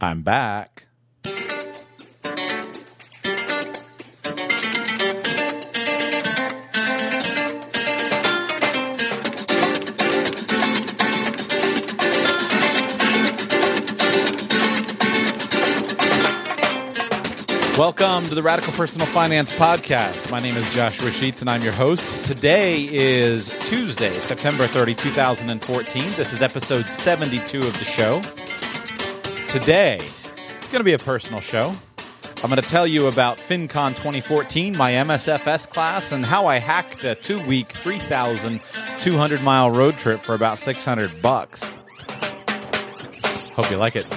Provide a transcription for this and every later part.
I'm back. Welcome to the Radical Personal Finance Podcast. My name is Joshua Sheets, and I'm your host. Today is Tuesday, September 30, 2014. This is episode 72 of the show. Today, it's going to be a personal show. I'm going to tell you about FinCon 2014, my MSFS class, and how I hacked a 2-week, 3,200-mile road trip for about $600. Hope you like it.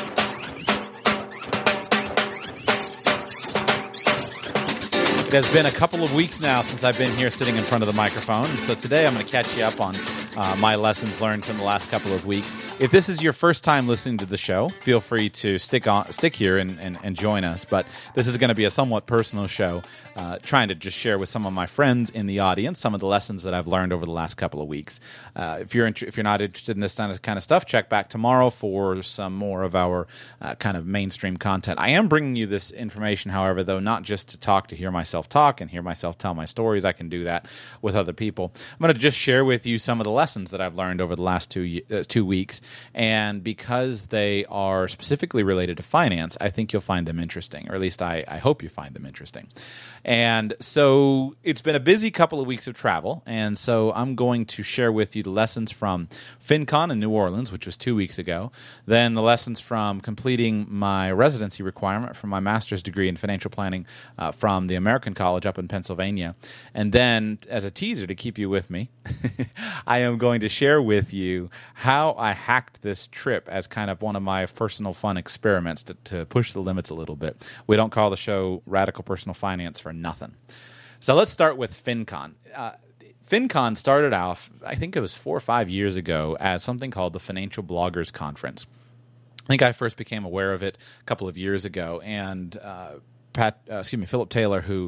It has been a couple of weeks now since I've been here sitting in front of the microphone. So today I'm going to catch you up on my lessons learned from the last couple of weeks. If this is your first time listening to the show, feel free to stick here and join us. But this is going to be a somewhat personal show, trying to just share with some of my friends in the audience some of the lessons that I've learned over the last couple of weeks. If you're not interested in this kind of stuff, check back tomorrow for some more of our kind of mainstream content. I am bringing you this information, however, though, not just to hear myself talk and hear myself tell my stories. I can do that with other people. I'm going to just share with you some of the lessons that I've learned over the last 2 weeks, and because they are specifically related to finance, I think you'll find them interesting, or at least I hope you find them interesting. And so it's been a busy couple of weeks of travel, and so I'm going to share with you the lessons from FinCon in New Orleans, which was 2 weeks ago, then the lessons from completing my residency requirement for my master's degree in financial planning from the American College up in Pennsylvania, and then, as a teaser to keep you with me, I am going to share with you how I hacked this trip as kind of one of my personal fun experiments to push the limits a little bit. We don't call the show Radical Personal Finance for nothing. So let's start with FinCon. FinCon started off, I think it was 4 or 5 years ago, as something called the Financial Bloggers Conference. I think I first became aware of it a couple of years ago, and Philip Taylor, who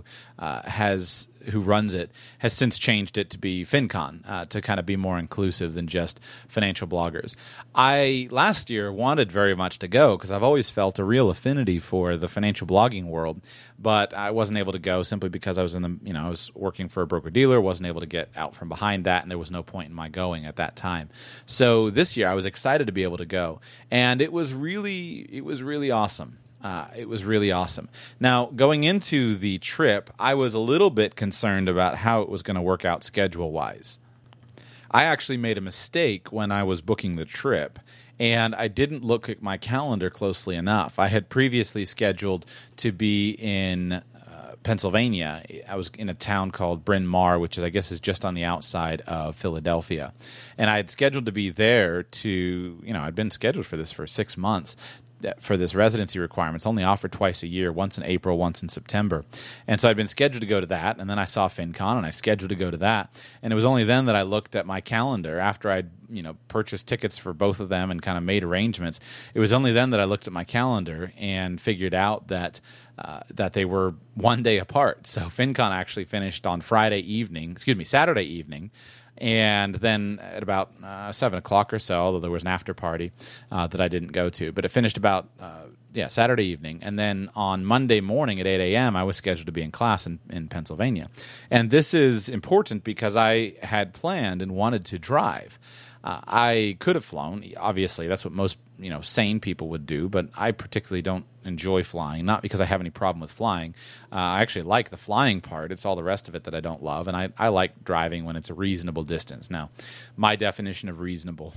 runs it, has since changed it to be FinCon to kind of be more inclusive than just financial bloggers. I last year wanted very much to go because I've always felt a real affinity for the financial blogging world, but I wasn't able to go simply because I was I was working for a broker dealer, wasn't able to get out from behind that, and there was no point in my going at that time. So this year I was excited to be able to go, and it was really awesome. It was really awesome. Now, going into the trip, I was a little bit concerned about how it was going to work out schedule-wise. I actually made a mistake when I was booking the trip, and I didn't look at my calendar closely enough. I had previously scheduled to be in Pennsylvania. I was in a town called Bryn Mawr, which I guess is just on the outside of Philadelphia. And I had scheduled to be there I'd been scheduled for this for 6 months, for this residency requirement. It's only offered twice a year, once in April, once in September. And so I'd been scheduled to go to that, and then I saw FinCon, and I scheduled to go to that. And it was only then that I looked at my calendar after I'd purchased tickets for both of them and kind of made arrangements. It was only then that I looked at my calendar and figured out that they were 1 day apart. So FinCon actually finished on Saturday evening, and then at about 7 o'clock or so, although there was an after party that I didn't go to, but it finished about Saturday evening. And then on Monday morning at 8 a.m., I was scheduled to be in class in Pennsylvania. And this is important because I had planned and wanted to drive. I could have flown. Obviously, that's what most sane people would do, but I particularly don't enjoy flying, not because I have any problem with flying. I actually like the flying part. It's all the rest of it that I don't love, and I like driving when it's a reasonable distance. Now, my definition of reasonable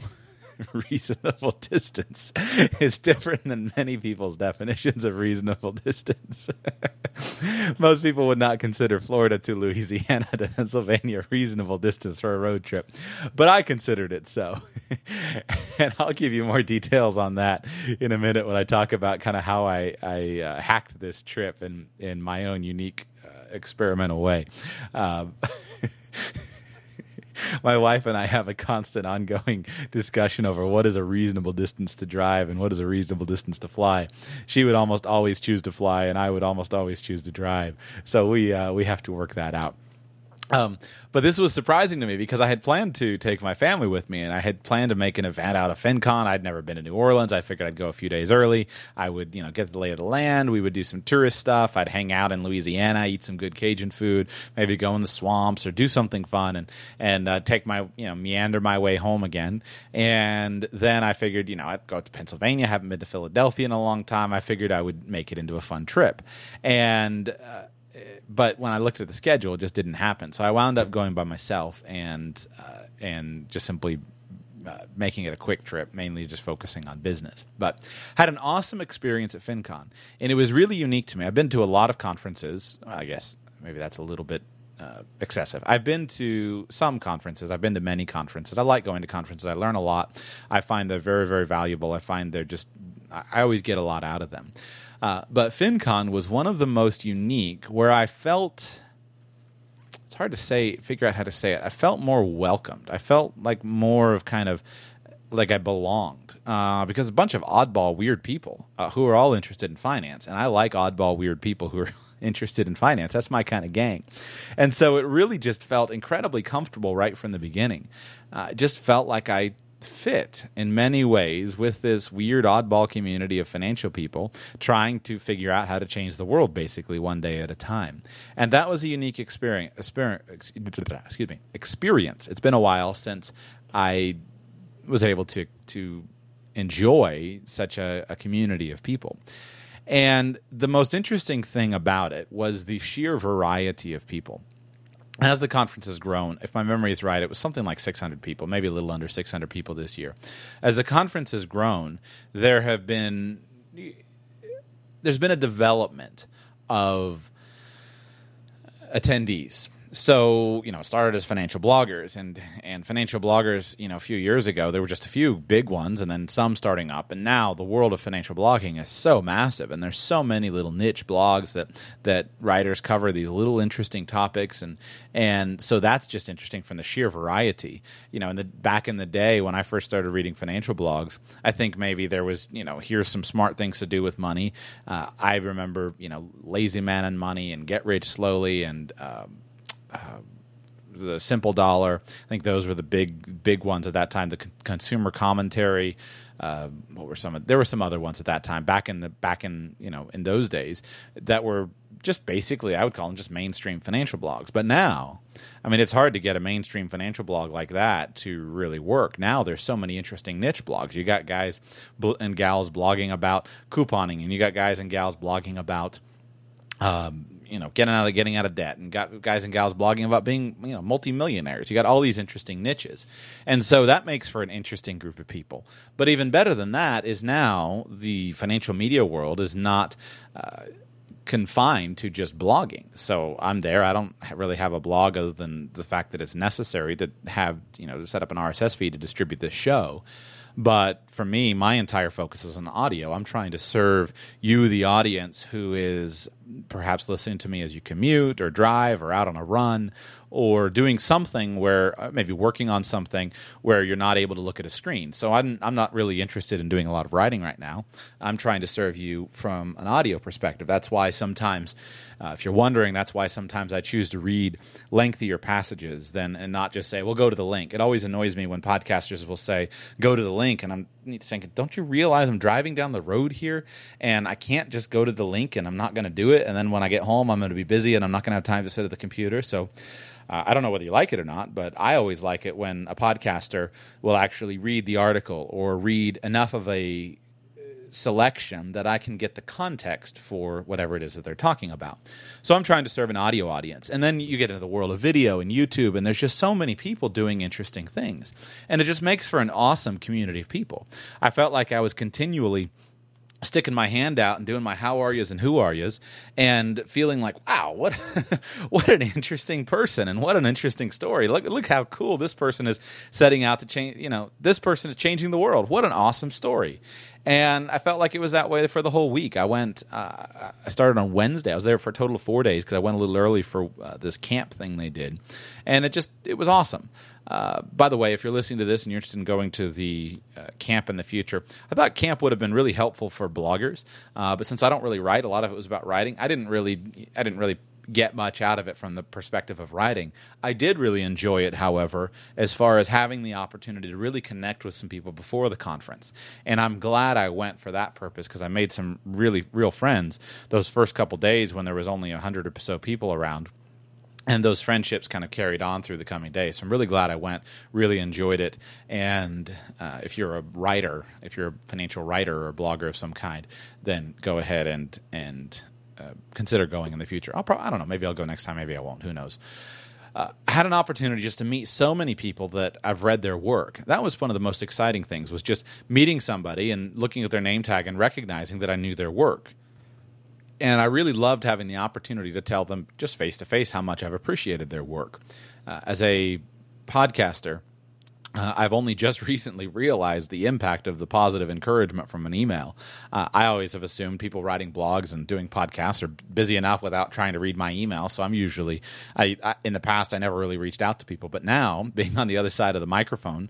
distance is different than many people's definitions of reasonable distance. Most people would not consider Florida to Louisiana to Pennsylvania a reasonable distance for a road trip, but I considered it so. And I'll give you more details on that in a minute when I talk about kind of how I hacked this trip in my own unique experimental way. My wife and I have a constant ongoing discussion over what is a reasonable distance to drive and what is a reasonable distance to fly. She would almost always choose to fly, and I would almost always choose to drive. So we have to work that out. But this was surprising to me because I had planned to take my family with me, and I had planned to make an event out of FinCon. I'd never been to New Orleans. I figured I'd go a few days early. I would, get the lay of the land. We would do some tourist stuff. I'd hang out in Louisiana, eat some good Cajun food, maybe go in the swamps or do something fun, and take my, meander my way home again. And then I figured, I'd go to Pennsylvania. I haven't been to Philadelphia in a long time. I figured I would make it into a fun trip. But when I looked at the schedule, it just didn't happen. So I wound up going by myself and just simply making it a quick trip, mainly just focusing on business. But had an awesome experience at FinCon, and it was really unique to me. I've been to a lot of conferences. Well, I guess maybe that's a little bit excessive. I've been to some conferences. I've been to many conferences. I like going to conferences. I learn a lot. I find they're very, very valuable. I find I always get a lot out of them. But FinCon was one of the most unique where I felt, it's hard to figure out how to say it. I felt more welcomed. I felt like more of kind of like I belonged because a bunch of oddball, weird people who are all interested in finance. And I like oddball, weird people who are interested in finance. That's my kind of gang. And so it really just felt incredibly comfortable right from the beginning. It just felt like I fit in many ways with this weird oddball community of financial people trying to figure out how to change the world basically one day at a time. And that was a unique experience. It's been a while since I was able to enjoy such a community of people. And the most interesting thing about it was the sheer variety of people. As the conference has grown, if my memory is right, it was something like 600 people, maybe a little under 600 people this year. As the conference has grown, there's been a development of attendees. So, it started as financial bloggers, and financial bloggers, a few years ago, there were just a few big ones and then some starting up. And now the world of financial blogging is so massive, and there's so many little niche blogs that writers cover these little interesting topics. And so that's just interesting from the sheer variety. Back in the day when I first started reading financial blogs, I think maybe there was, here's some smart things to do with money. I remember, Lazy Man and Money and Get Rich Slowly and the Simple Dollar. I think those were the big ones at that time. The Consumer Commentary. What were some? There were some other ones at that time. Back in in those days that were just basically, I would call them just mainstream financial blogs. But now, it's hard to get a mainstream financial blog like that to really work. Now there's so many interesting niche blogs. You got guys and gals blogging about couponing, and you got guys and gals blogging about getting out of debt, and got guys and gals blogging about being, multimillionaires. You got all these interesting niches. And so that makes for an interesting group of people. But even better than that is now the financial media world is not confined to just blogging. So I'm there. I don't really have a blog other than the fact that it's necessary to have, to set up an RSS feed to distribute this show. But for me, my entire focus is on audio. I'm trying to serve you, the audience, who is perhaps listening to me as you commute or drive or out on a run or doing something where maybe working on something where you're not able to look at a screen. So I'm not really interested in doing a lot of writing right now. I'm trying to serve you from an audio perspective. That's why sometimes, if you're wondering, that's why sometimes I choose to read lengthier passages and not just say, well, go to the link. It always annoys me when podcasters will say, go to the link, and I'm thinking, don't you realize I'm driving down the road here and I can't just go to the link and I'm not going to do it. And then when I get home, I'm going to be busy and I'm not going to have time to sit at the computer. So I don't know whether you like it or not, but I always like it when a podcaster will actually read the article or read enough of a selection that I can get the context for whatever it is that they're talking about. So I'm trying to serve an audio audience. And then you get into the world of video and YouTube, and there's just so many people doing interesting things. And it just makes for an awesome community of people. I felt like I was continually sticking my hand out and doing my how are yous and who are yous and feeling like, wow, what an interesting person and what an interesting story. Look how cool this person is setting out to change, this person is changing the world. What an awesome story. And I felt like it was that way for the whole week. I started on Wednesday. I was there for a total of 4 days because I went a little early for this camp thing they did. And it was awesome. By the way, if you're listening to this and you're interested in going to the camp in the future, I thought camp would have been really helpful for bloggers. But since I don't really write, a lot of it was about writing. I didn't really get much out of it from the perspective of writing. I did really enjoy it, however, as far as having the opportunity to really connect with some people before the conference. And I'm glad I went for that purpose, because I made some really real friends those first couple days when there was only 100 or so people around. And those friendships kind of carried on through the coming days. So I'm really glad I went, really enjoyed it. And if you're a writer, if you're a financial writer or a blogger of some kind, then go ahead and consider going in the future. I don't know, maybe I'll go next time, maybe I won't, who knows. I had an opportunity just to meet so many people that I've read their work. That was one of the most exciting things, was just meeting somebody and looking at their name tag and recognizing that I knew their work. And I really loved having the opportunity to tell them just face-to-face how much I've appreciated their work. As a podcaster, I've only just recently realized the impact of the positive encouragement from an email. I always have assumed people writing blogs and doing podcasts are busy enough without trying to read my email. So I'm usually, in the past, I never really reached out to people. But now, being on the other side of the microphone,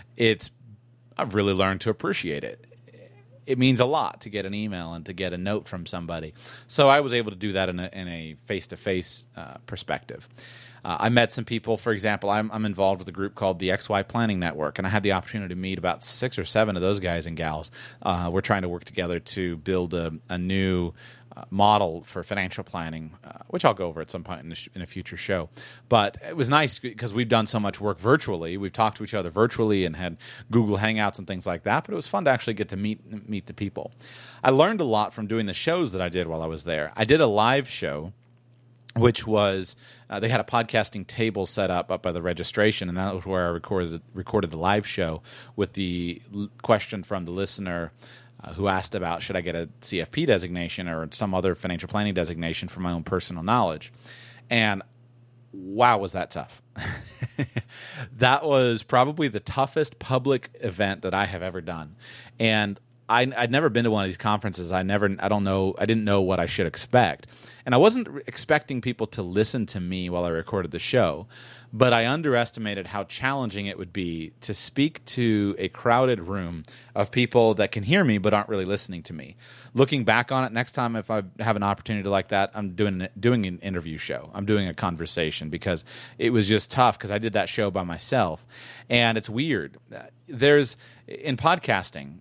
I've really learned to appreciate it. It means a lot to get an email and to get a note from somebody. So I was able to do that in a face-to-face perspective. I met some people. For example, I'm involved with a group called the XY Planning Network, and I had the opportunity to meet about 6 or 7 of those guys and gals. We're trying to work together to build a new model for financial planning, which I'll go over at some point in a future show. But it was nice because we've done so much work virtually. We've talked to each other virtually and had Google Hangouts and things like that, but it was fun to actually get to meet the people. I learned a lot from doing the shows that I did while I was there. I did a live show, which was they had a podcasting table set up by the registration, and that was where I recorded the live show with the question from the listener who asked about, should I get a CFP designation or some other financial planning designation for my own personal knowledge? And wow, was that tough. That was probably the toughest public event that I have ever done. And I'd never been to one of these conferences. I didn't know what I should expect. And I wasn't expecting people to listen to me while I recorded the show, but I underestimated how challenging it would be to speak to a crowded room of people that can hear me but aren't really listening to me. Looking back on it, next time if I have an opportunity like that, I'm doing an interview show. I'm doing a conversation, because it was just tough because I did that show by myself. And it's weird. In podcasting,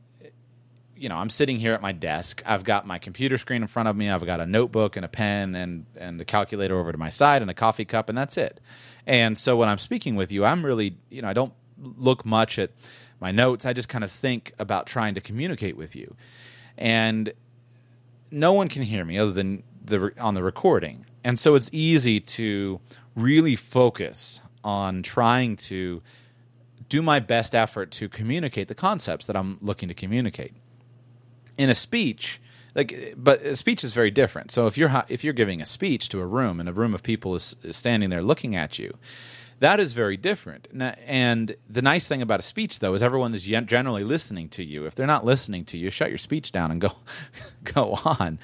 I'm sitting here at my desk. I've got my computer screen in front of me. I've got a notebook and a pen and the calculator over to my side and a coffee cup, and that's it. And so when I'm speaking with you, I'm really, I don't look much at my notes. I just kind of think about trying to communicate with you. And no one can hear me other than on the recording. And so it's easy to really focus on trying to do my best effort to communicate the concepts that I'm looking to communicate. In a speech, but a speech is very different. So if you're giving a speech to a room and a room of people is standing there looking at you, that is very different. And the nice thing about a speech, though, is everyone is generally listening to you. If they're not listening to you, shut your speech down and go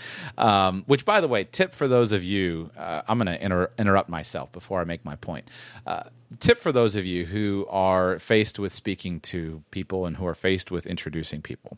on. Which, by the way, tip for those of you, I'm going to interrupt myself before I make my point. Tip for those of you who are faced with speaking to people and who are faced with introducing people.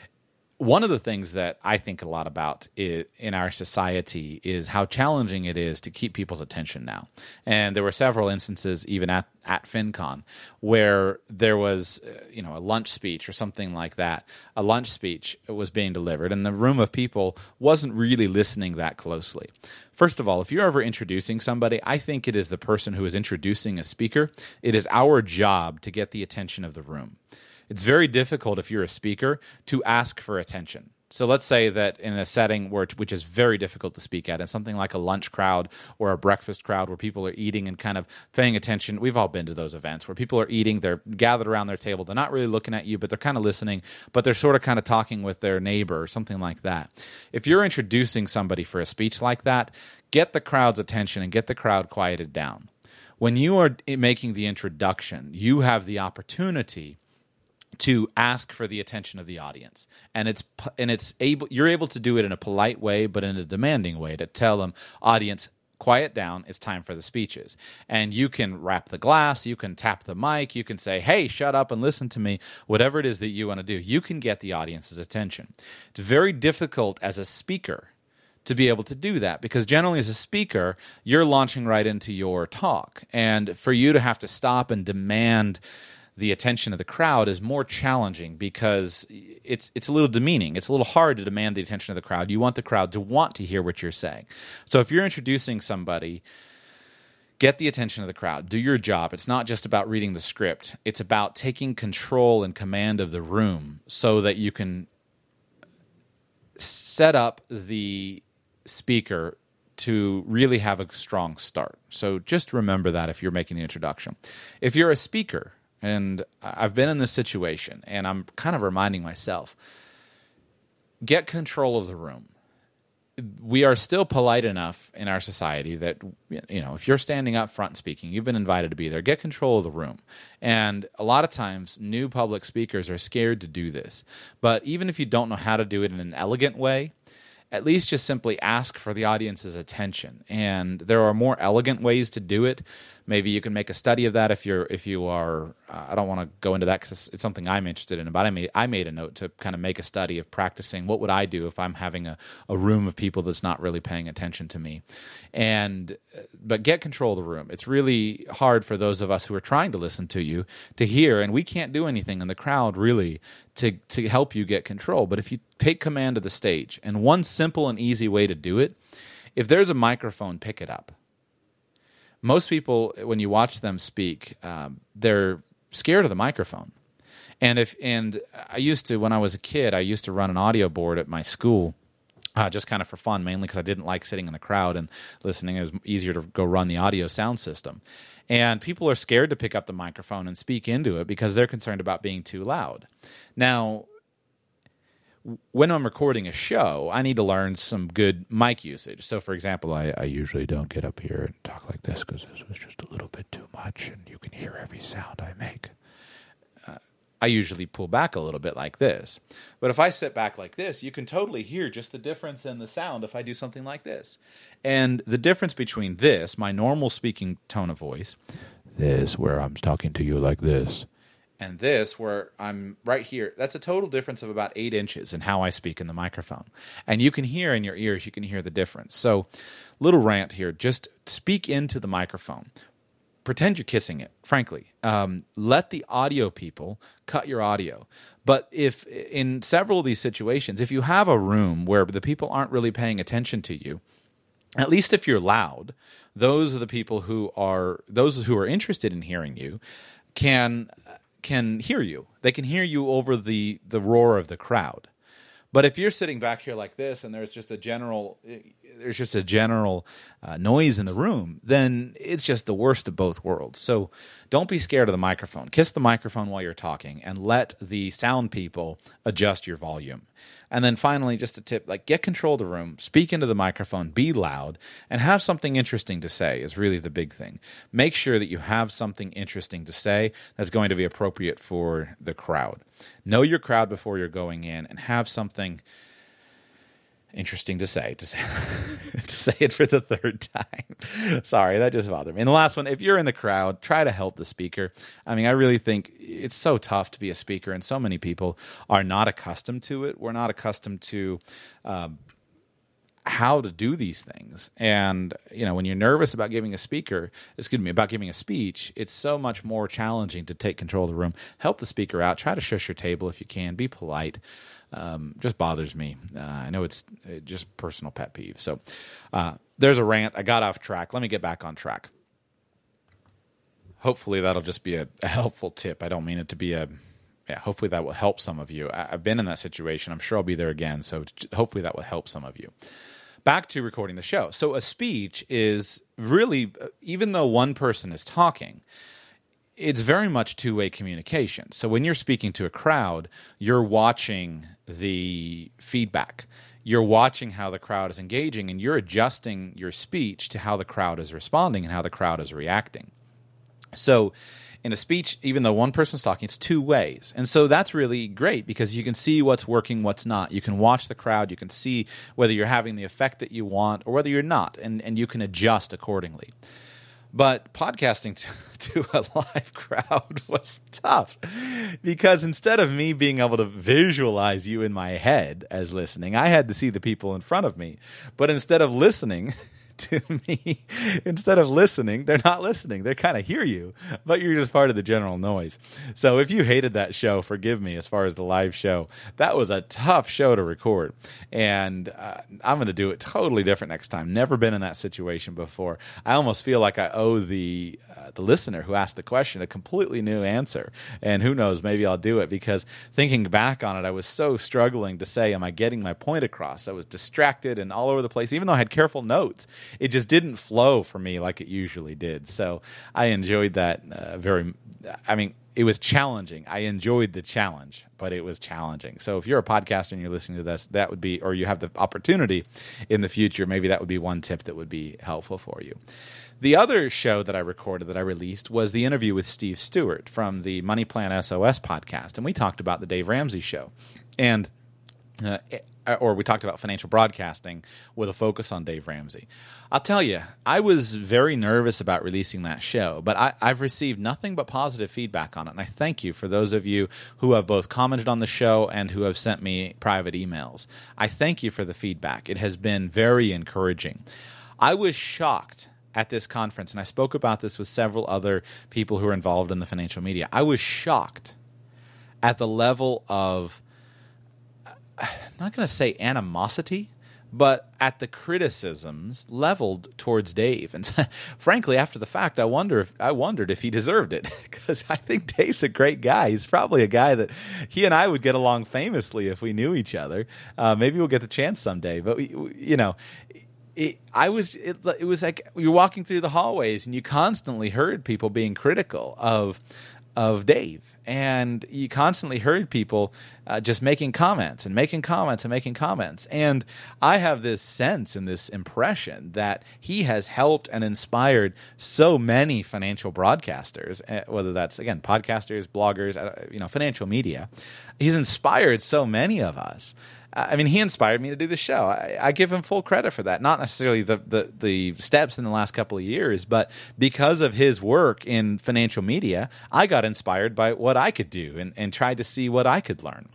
One of the things that I think a lot about in our society is how challenging it is to keep people's attention now. And there were several instances, even at FinCon, where there was a lunch speech or something like that. A lunch speech was being delivered, and the room of people wasn't really listening that closely. First of all, if you're ever introducing somebody, I think it is the person who is introducing a speaker. It is our job to get the attention of the room. It's very difficult if you're a speaker to ask for attention. So let's say that in a setting which is very difficult to speak at, in something like a lunch crowd or a breakfast crowd where people are eating and kind of paying attention. We've all been to those events where people are eating, they're gathered around their table, they're not really looking at you, but they're kind of listening, but they're sort of kind of talking with their neighbor or something like that. If you're introducing somebody for a speech like that, get the crowd's attention and get the crowd quieted down. When you are making the introduction, you have the opportunity to ask for the attention of the audience, and you're able to do it in a polite way, but in a demanding way, to tell them, audience, quiet down, it's time for the speeches. And you can wrap the glass, you can tap the mic, you can say, hey, shut up and listen to me, whatever it is that you want to do. You can get the audience's attention. It's very difficult as a speaker to be able to do that, because generally as a speaker, you're launching right into your talk. And for you to have to stop and demand the attention of the crowd is more challenging, because it's a little demeaning. It's a little hard to demand the attention of the crowd. You want the crowd to want to hear what you're saying. So if you're introducing somebody, get the attention of the crowd. Do your job. It's not just about reading the script. It's about taking control and command of the room so that you can set up the speaker to really have a strong start. So just remember that if you're making the introduction. If you're a speaker, and I've been in this situation, and I'm kind of reminding myself, get control of the room. We are still polite enough in our society that, if you're standing up front and speaking, you've been invited to be there, get control of the room. And a lot of times, new public speakers are scared to do this. But even if you don't know how to do it in an elegant way, at least just simply ask for the audience's attention. And there are more elegant ways to do it. Maybe you can make a study of that if you are. I don't want to go into that because it's something I'm interested in. But I made a note to kind of make a study of practicing. What would I do if I'm having a room of people that's not really paying attention to me? But get control of the room. It's really hard for those of us who are trying to listen to you to hear, and we can't do anything in the crowd really to help you get control. But if you take command of the stage, and one simple and easy way to do it, if there's a microphone, pick it up. Most people, when you watch them speak, they're scared of the microphone. And I used to, when I was a kid, I used to run an audio board at my school, just kind of for fun, mainly because I didn't like sitting in the crowd and listening. It was easier to go run the audio sound system. And people are scared to pick up the microphone and speak into it because they're concerned about being too loud. Now, when I'm recording a show, I need to learn some good mic usage. So, for example, I usually don't get up here and talk like this because this was just a little bit too much, and you can hear every sound I make. I usually pull back a little bit like this. But if I sit back like this, you can totally hear just the difference in the sound if I do something like this. And the difference between this, my normal speaking tone of voice, this, where I'm talking to you like this, and this, where I'm right here, that's a total difference of about 8 inches in how I speak in the microphone. And you can hear in your ears, you can hear the difference. So, little rant here, just speak into the microphone. Pretend you're kissing it, frankly. Let the audio people cut your audio. But if in several of these situations, if you have a room where the people aren't really paying attention to you, at least if you're loud, those are the people who are interested in hearing you can hear you. They can hear you over the roar of the crowd. But if you're sitting back here like this and there's just a general noise in the room, then it's just the worst of both worlds. So don't be scared of the microphone. Kiss the microphone while you're talking and let the sound people adjust your volume. And then finally, just a tip, get control of the room, speak into the microphone, be loud, and have something interesting to say is really the big thing. Make sure that you have something interesting to say that's going to be appropriate for the crowd. Know your crowd before you're going in and have something interesting to say to say it for the third time. Sorry, that just bothered me. And the last one, if you're in the crowd, try to help the speaker. I mean, I really think it's so tough to be a speaker, and so many people are not accustomed to it. We're not accustomed to how to do these things. And, when you're nervous about giving a speech, it's so much more challenging to take control of the room. Help the speaker out. Try to shush your table if you can. Be polite. Just bothers me. I know it's just personal pet peeve. So there's a rant. I got off track. Let me get back on track. Hopefully that'll just be a helpful tip. I don't mean it to be hopefully that will help some of you. I've been in that situation. I'm sure I'll be there again. So hopefully that will help some of you. Back to recording the show. So a speech is really, even though one person is talking, it's very much two-way communication. So when you're speaking to a crowd, you're watching the feedback. You're watching how the crowd is engaging, and you're adjusting your speech to how the crowd is responding and how the crowd is reacting. So in a speech, even though one person's talking, it's two ways. And so that's really great because you can see what's working, what's not. You can watch the crowd. You can see whether you're having the effect that you want or whether you're not, and you can adjust accordingly. But podcasting to a live crowd was tough because instead of me being able to visualize you in my head as listening, I had to see the people in front of me. But instead of listening to me, they're not listening. They kind of hear you, but you're just part of the general noise. So if you hated that show, forgive me as far as the live show. That was a tough show to record. And I'm going to do it totally different next time. Never been in that situation before. I almost feel like I owe the listener who asked the question a completely new answer. And who knows, maybe I'll do it because thinking back on it, I was so struggling to say, am I getting my point across? I was distracted and all over the place, even though I had careful notes. It just didn't flow for me like it usually did. So I enjoyed that it was challenging. I enjoyed the challenge, but it was challenging. So if you're a podcaster and you're listening to this, that would be, or you have the opportunity in the future, maybe that would be one tip that would be helpful for you. The other show that I recorded that I released was the interview with Steve Stewart from the Money Plan SOS podcast. And we talked about the Dave Ramsey show. And or we talked about financial broadcasting with a focus on Dave Ramsey. I'll tell you, I was very nervous about releasing that show, but I've received nothing but positive feedback on it, and I thank you for those of you who have both commented on the show and who have sent me private emails. I thank you for the feedback. It has been very encouraging. I was shocked at this conference, and I spoke about this with several other people who are involved in the financial media. I was shocked at the level of, I'm not going to say animosity, but at the criticisms leveled towards Dave. And frankly, after the fact, I wondered if he deserved it, because I think Dave's a great guy. He's probably a guy that he and I would get along famously if we knew each other. Maybe we'll get the chance someday. But it was like you're walking through the hallways and you constantly heard people being critical of Dave, and you constantly heard people just making comments. And I have this sense and this impression that he has helped and inspired so many financial broadcasters, whether that's, again, podcasters, bloggers, financial media. He's inspired so many of us. He inspired me to do the show. I give him full credit for that. Not necessarily the steps in the last couple of years, but because of his work in financial media, I got inspired by what I could do and tried to see what I could learn.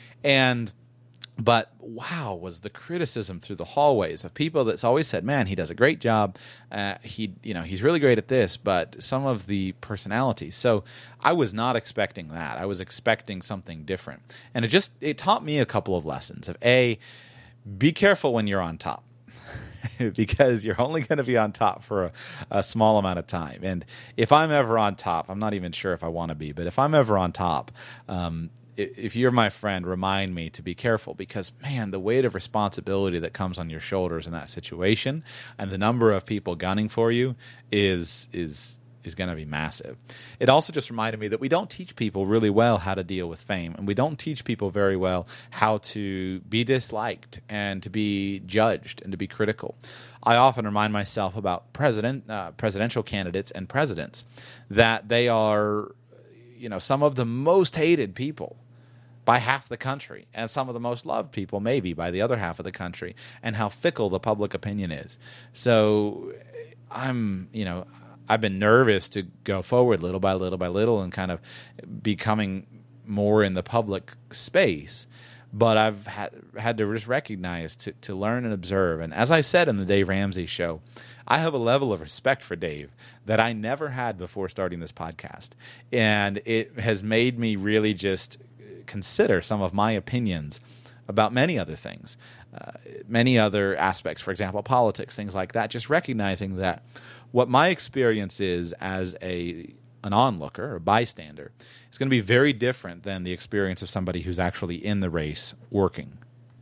But wow, was the criticism through the hallways of people that's always said, man, he does a great job. He's really great at this, but some of the personalities. So I was not expecting that. I was expecting something different. And it taught me a couple of lessons of be careful when you're on top. Because you're only going to be on top for a small amount of time. And if I'm ever on top, I'm not even sure if I want to be, but if I'm ever on top, if you're my friend, remind me to be careful, because, man, the weight of responsibility that comes on your shoulders in that situation and the number of people gunning for you is going to be massive. It also just reminded me that we don't teach people really well how to deal with fame, and we don't teach people very well how to be disliked and to be judged and to be critical. I often remind myself about presidential candidates and presidents, that they are, some of the most hated people by half the country, and some of the most loved people maybe by the other half of the country, and how fickle the public opinion is. So I've been nervous to go forward little by little and kind of becoming more in the public space. But I've had to just recognize, to learn and observe. And as I said in the Dave Ramsey show, I have a level of respect for Dave that I never had before starting this podcast. And it has made me really just consider some of my opinions about many other things, many other aspects, for example, politics, things like that, just recognizing that what my experience is as an onlooker or bystander is going to be very different than the experience of somebody who's actually in the race working.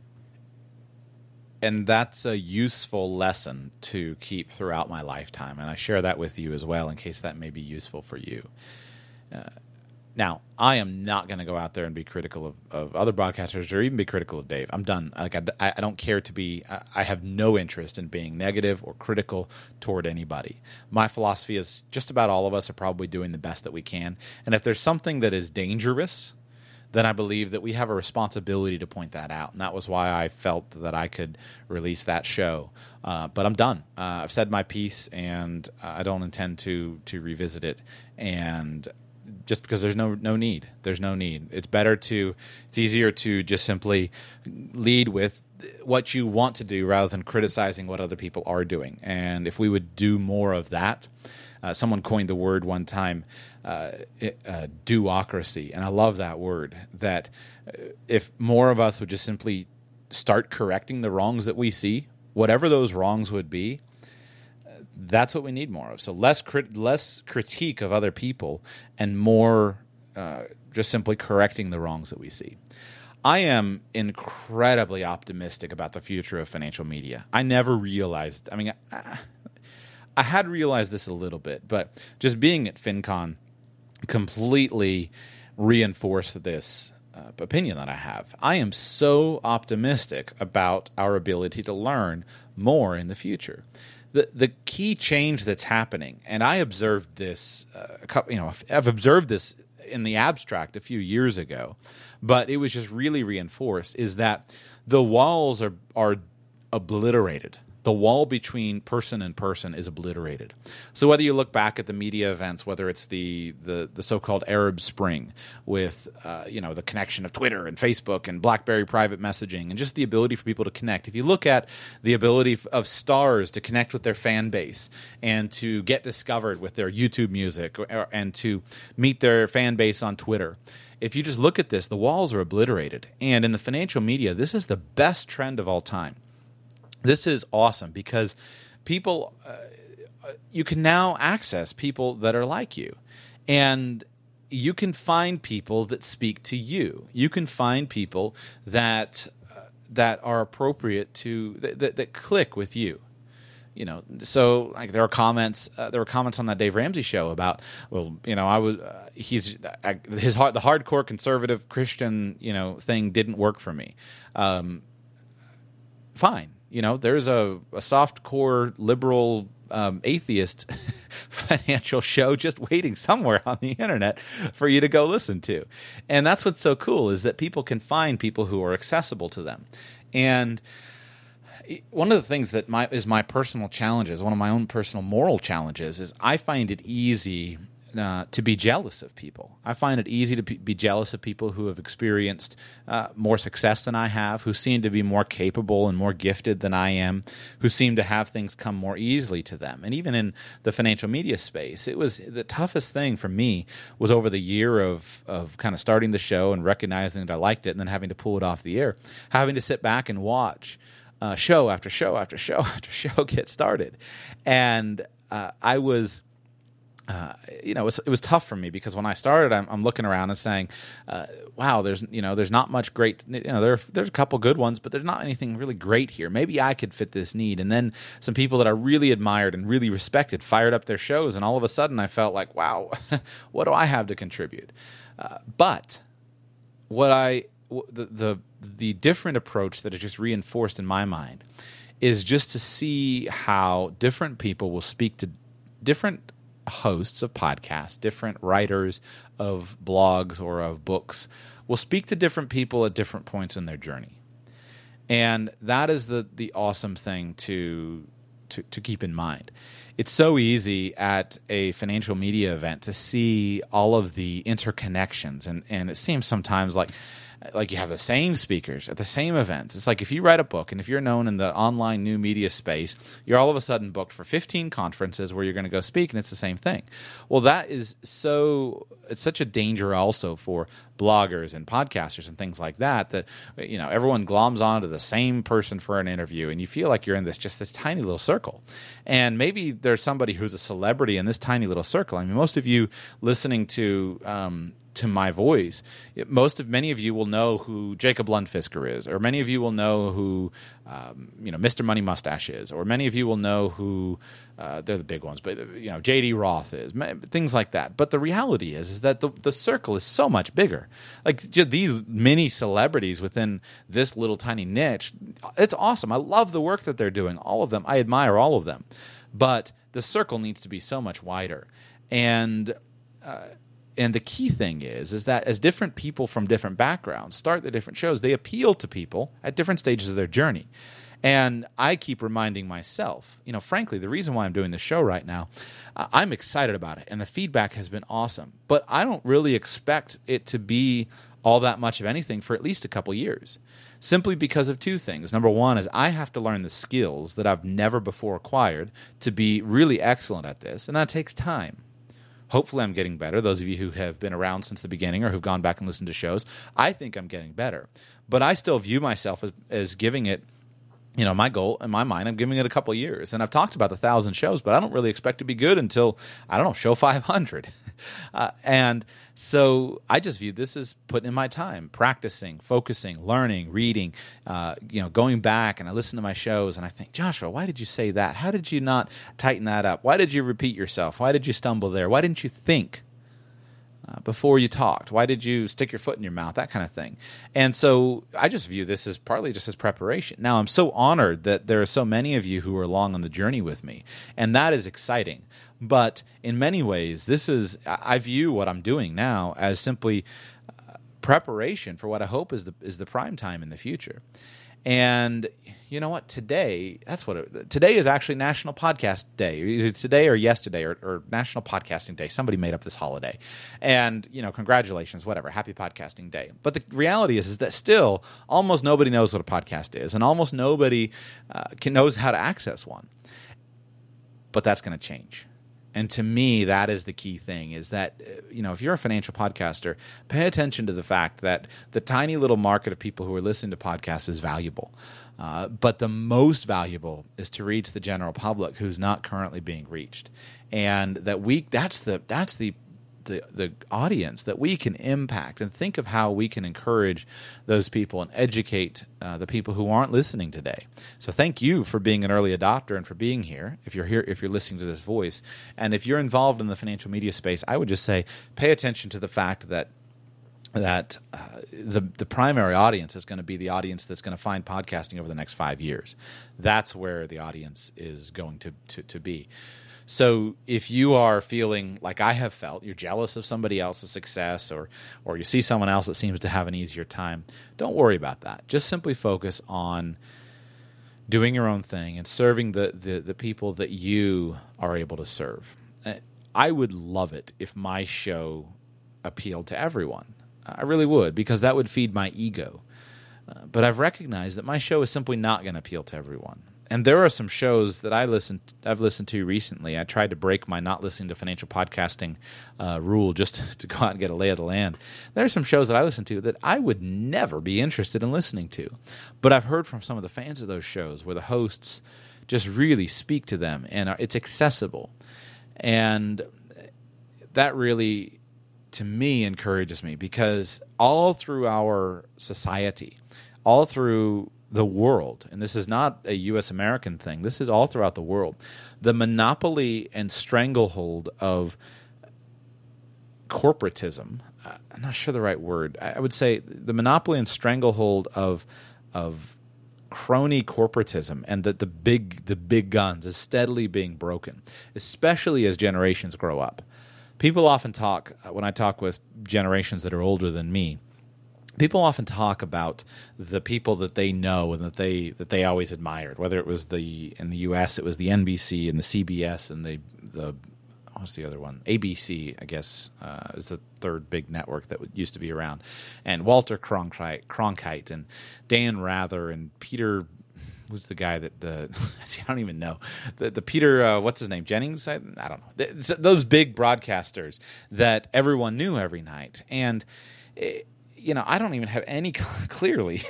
And that's a useful lesson to keep throughout my lifetime, and I share that with you as well in case that may be useful for you. Now, I am not going to go out there and be critical of other broadcasters or even be critical of Dave. I'm done. I don't care to be. I have no interest in being negative or critical toward anybody. My philosophy is just about all of us are probably doing the best that we can. And if there's something that is dangerous, then I believe that we have a responsibility to point that out. And that was why I felt that I could release that show. But I'm done. I've said my piece, and I don't intend to revisit it. And just because there's no need. There's no need. It's easier to just simply lead with what you want to do rather than criticizing what other people are doing. And if we would do more of that, someone coined the word one time, do-ocracy, and I love that word, that if more of us would just simply start correcting the wrongs that we see, whatever those wrongs would be, that's what we need more of. So less critique of other people and more just simply correcting the wrongs that we see. I am incredibly optimistic about the future of financial media. I never realized, I had realized this a little bit, but just being at FinCon completely reinforced this opinion that I have. I am so optimistic about our ability to learn more in the future. The key change that's happening, and I observed this, I've observed this in the abstract a few years ago, but it was just really reinforced, is that the walls are obliterated. The wall between person and person is obliterated. So whether you look back at the media events, whether it's the so-called Arab Spring with the connection of Twitter and Facebook and BlackBerry private messaging and just the ability for people to connect. If you look at the ability of stars to connect with their fan base and to get discovered with their YouTube music and to meet their fan base on Twitter, if you just look at this, the walls are obliterated. And in the financial media, this is the best trend of all time. This is awesome because people, you can now access people that are like you, and you can find people that speak to you. You can find people that are appropriate to that click with you. So like there were comments on that Dave Ramsey show about, the hardcore conservative Christian thing didn't work for me. Fine. There's a soft-core liberal atheist financial show just waiting somewhere on the internet for you to go listen to. And that's what's so cool, is that people can find people who are accessible to them. And one of the things that is my personal challenges, one of my own personal moral challenges, is I find it easy to be jealous of people. I find it easy to be jealous of people who have experienced more success than I have, who seem to be more capable and more gifted than I am, who seem to have things come more easily to them. And even in the financial media space, it was the toughest thing for me was over the year of kind of starting the show and recognizing that I liked it and then having to pull it off the air, having to sit back and watch show after show after show after show get started. And I was... it was tough for me because when I started, I'm looking around and saying, "Wow, there's not much great. There's a couple good ones, but there's not anything really great here. Maybe I could fit this need." And then some people that I really admired and really respected fired up their shows, and all of a sudden I felt like, "Wow, what do I have to contribute?" But the different approach that it just reinforced in my mind is just to see how different people will speak to different hosts of podcasts, different writers of blogs or of books will speak to different people at different points in their journey. And that is the awesome thing to keep in mind. It's so easy at a financial media event to see all of the interconnections, and it seems sometimes like you have the same speakers at the same events. It's like if you write a book and if you're known in the online new media space, you're all of a sudden booked for 15 conferences where you're going to go speak, and it's the same thing. Well, it's such a danger also for bloggers and podcasters and things like that everyone gloms onto the same person for an interview, and you feel like you're in this tiny little circle. And maybe there's somebody who's a celebrity in this tiny little circle. I mean, most of you listening to my voice, many of you will know who Jacob Lundfisker is, or many of you will know who Mr. Money Mustache is, or many of you will know who they're the big ones, but J.D. Roth is, things like that. But the reality is that the circle is so much bigger. Like just these mini celebrities within this little tiny niche, it's awesome. I love the work that they're doing, all of them. I admire all of them, but the circle needs to be so much wider. And And the key thing is that as different people from different backgrounds start their different shows, they appeal to people at different stages of their journey. And I keep reminding myself, frankly, the reason why I'm doing this show right now, I'm excited about it, and the feedback has been awesome. But I don't really expect it to be all that much of anything for at least a couple years, simply because of two things. Number one is I have to learn the skills that I've never before acquired to be really excellent at this, and that takes time. Hopefully I'm getting better. Those of you who have been around since the beginning or who've gone back and listened to shows, I think I'm getting better. But I still view myself as giving it, my goal in my mind, I'm giving it a couple of years. And I've talked about the 1,000 shows, but I don't really expect to be good until, show 500. And so I just view this as putting in my time, practicing, focusing, learning, reading, going back, and I listen to my shows and I think, Joshua, why did you say that? How did you not tighten that up? Why did you repeat yourself? Why did you stumble there? Why didn't you think before you talked? Why did you stick your foot in your mouth? That kind of thing. And so I just view this as partly just as preparation. Now, I'm so honored that there are so many of you who are along on the journey with me, and that is exciting. But in many ways, I view what I'm doing now as simply preparation for what I hope is the prime time in the future. And you know what? Today is actually National Podcast Day. Either today or yesterday or National Podcasting Day. Somebody made up this holiday. And, congratulations, whatever. Happy Podcasting Day. But the reality is that still almost nobody knows what a podcast is, and almost nobody knows how to access one. But that's going to change. And to me, that is the key thing, is that, if you're a financial podcaster, pay attention to the fact that the tiny little market of people who are listening to podcasts is valuable. But the most valuable is to reach the general public who's not currently being reached. And that's the audience that we can impact, and think of how we can encourage those people and educate the people who aren't listening today. So thank you for being an early adopter and for being here. If you're listening to this voice, and if you're involved in the financial media space, I would just say pay attention to the fact that the primary audience is going to be the audience that's going to find podcasting over the next 5 years. That's where the audience is going to be. So if you are feeling like I have felt, you're jealous of somebody else's success, or you see someone else that seems to have an easier time, don't worry about that. Just simply focus on doing your own thing and serving the people that you are able to serve. I would love it if my show appealed to everyone. I really would, because that would feed my ego. But I've recognized that my show is simply not going to appeal to everyone. And there are some shows that I've listened to recently. I tried to break my not listening to financial podcasting rule just to go out and get a lay of the land. There are some shows that I listen to that I would never be interested in listening to. But I've heard from some of the fans of those shows where the hosts just really speak to them, and it's accessible. And that really, to me, encourages me, because all through our society, all through the world, and this is not a U.S. American thing, this is all throughout the world, the monopoly and stranglehold of corporatism, I'm not sure the right word, I would say the monopoly and stranglehold of crony corporatism and the big guns is steadily being broken, especially as generations grow up. People often talk, when I talk with generations that are older than me, people often talk about the people that they know and that they always admired. Whether it was in the U.S., it was the NBC and the CBS and the what's the other one? ABC, I guess, is the third big network that used to be around. And Walter Cronkite and Dan Rather and Peter. Who's the guy that I don't even know. The Peter, what's his name? Jennings? I don't know. Those big broadcasters that everyone knew every night. And, I don't even have any, clearly,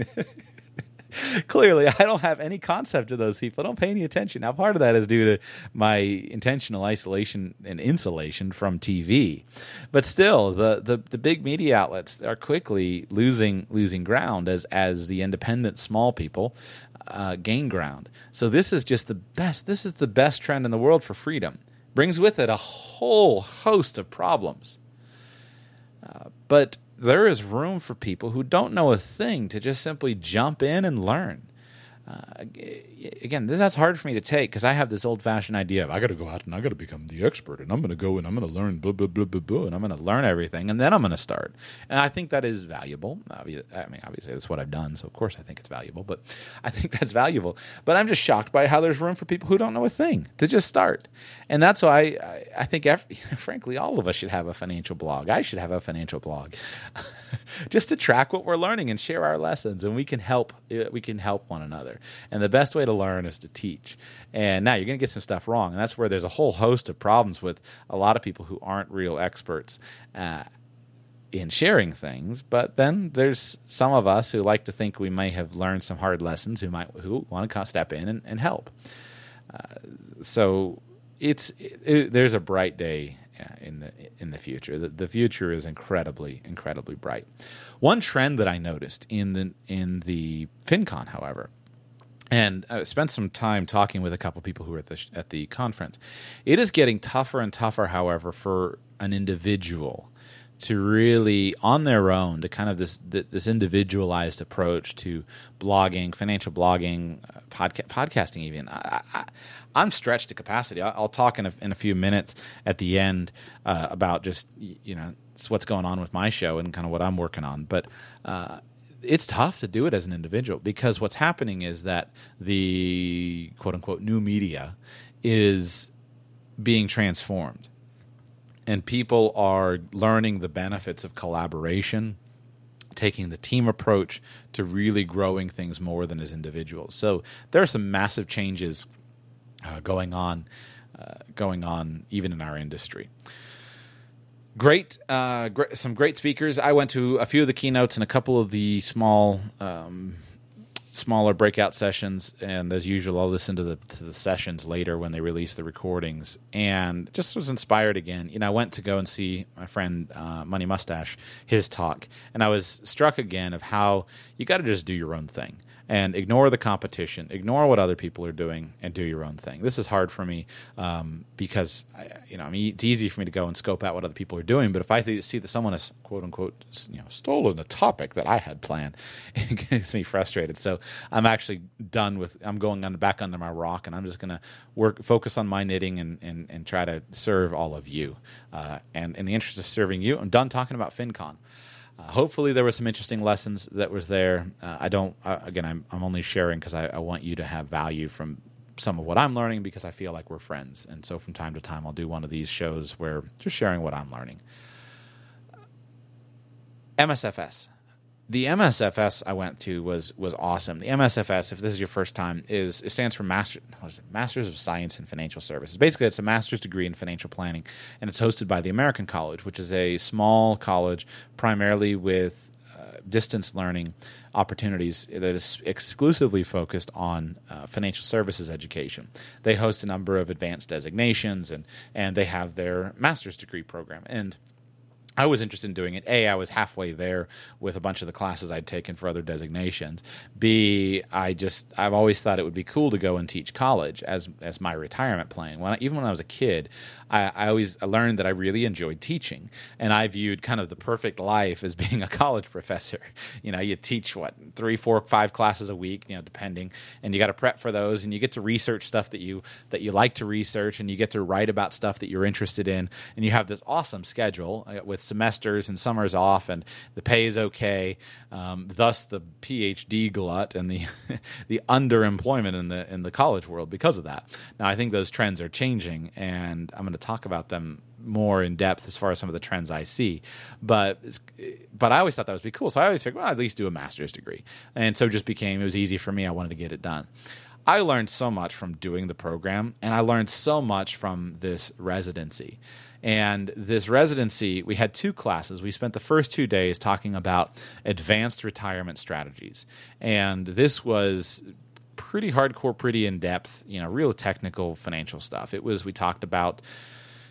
I don't have any concept of those people. I don't pay any attention. Now, part of that is due to my intentional isolation and insulation from TV. But still, the big media outlets are quickly losing ground as the independent small people gain ground. So this is just the best. This is the best trend in the world for freedom. Brings with it a whole host of problems. But there is room for people who don't know a thing to just simply jump in and learn. again, that's hard for me to take because I have this old-fashioned idea of I got to go out and I got to become the expert and I'm going to go and I'm going to learn blah, blah, blah, blah, blah, and I'm going to learn everything and then I'm going to start. And I think that is valuable. I mean, obviously that's what I've done, so of course I think it's valuable, but I think that's valuable. But I'm just shocked by how there's room for people who don't know a thing to just start. And that's why I think, frankly, all of us should have a financial blog. I should have a financial blog just to track what we're learning and share our lessons, and we can help one another. And the best way to learn is to teach. And now you're going to get some stuff wrong, and that's where there's a whole host of problems with a lot of people who aren't real experts in sharing things. But then there's some of us who like to think we may have learned some hard lessons who want to step in and help. So there's a bright day in the future. The future is incredibly, incredibly bright. One trend that I noticed in the FinCon, however, and I spent some time talking with a couple people who were at the conference, it is getting tougher and tougher, however, for an individual to really, on their own, to kind of this individualized approach to blogging, financial blogging, podcasting even. I'm stretched to capacity. I'll talk in a few minutes at the end about just what's going on with my show and kind of what I'm working on. But it's tough to do it as an individual because what's happening is that the quote-unquote new media is being transformed. And people are learning the benefits of collaboration, taking the team approach to really growing things more than as individuals. So there are some massive changes going on even in our industry. Some great speakers. I went to a few of the keynotes and a couple of the smaller breakout sessions, and as usual, I'll listen to the sessions later when they release the recordings, and just was inspired again. I went to go and see my friend Money Mustache, his talk, and I was struck again of how you got to just do your own thing and ignore the competition, ignore what other people are doing, and do your own thing. This is hard for me because it's easy for me to go and scope out what other people are doing. But if I see that someone has quote unquote stolen the topic that I had planned, it gets me frustrated. So I'm actually done with. I'm going back under my rock, and I'm just going to focus on my knitting and try to serve all of you. And in the interest of serving you, I'm done talking about FinCon. Hopefully there were some interesting lessons that was there. I'm only sharing because I want you to have value from some of what I'm learning because I feel like we're friends. And so from time to time I'll do one of these shows where just sharing what I'm learning. MSFS. The MSFS I went to was awesome. The MSFS, if this is your first time, it stands for Masters of Science in Financial Services. Basically, it's a master's degree in financial planning, and it's hosted by the American College, which is a small college primarily with distance learning opportunities that is exclusively focused on financial services education. They host a number of advanced designations, and they have their master's degree program. And I was interested in doing it. A, I was halfway there with a bunch of the classes I'd taken for other designations. B, I've always thought it would be cool to go and teach college as my retirement plan. Even when I was a kid, I learned that I really enjoyed teaching, and I viewed kind of the perfect life as being a college professor. You teach 3, 4, 5 classes a week, depending, and you got to prep for those, and you get to research stuff that you like to research, and you get to write about stuff that you're interested in, and you have this awesome schedule with semesters and summers off, and the pay is okay. Thus, the PhD glut and the the underemployment in the college world because of that. Now, I think those trends are changing, and I'm going to talk about them more in depth as far as some of the trends I see. But I always thought that would be cool, so I always figured, well, I'd at least do a master's degree, and so it was easy for me. I wanted to get it done. I learned so much from doing the program, and I learned so much from this residency. And this residency, we had 2 classes. We spent the first 2 days talking about advanced retirement strategies. And this was pretty hardcore, pretty in-depth, real technical financial stuff. We talked about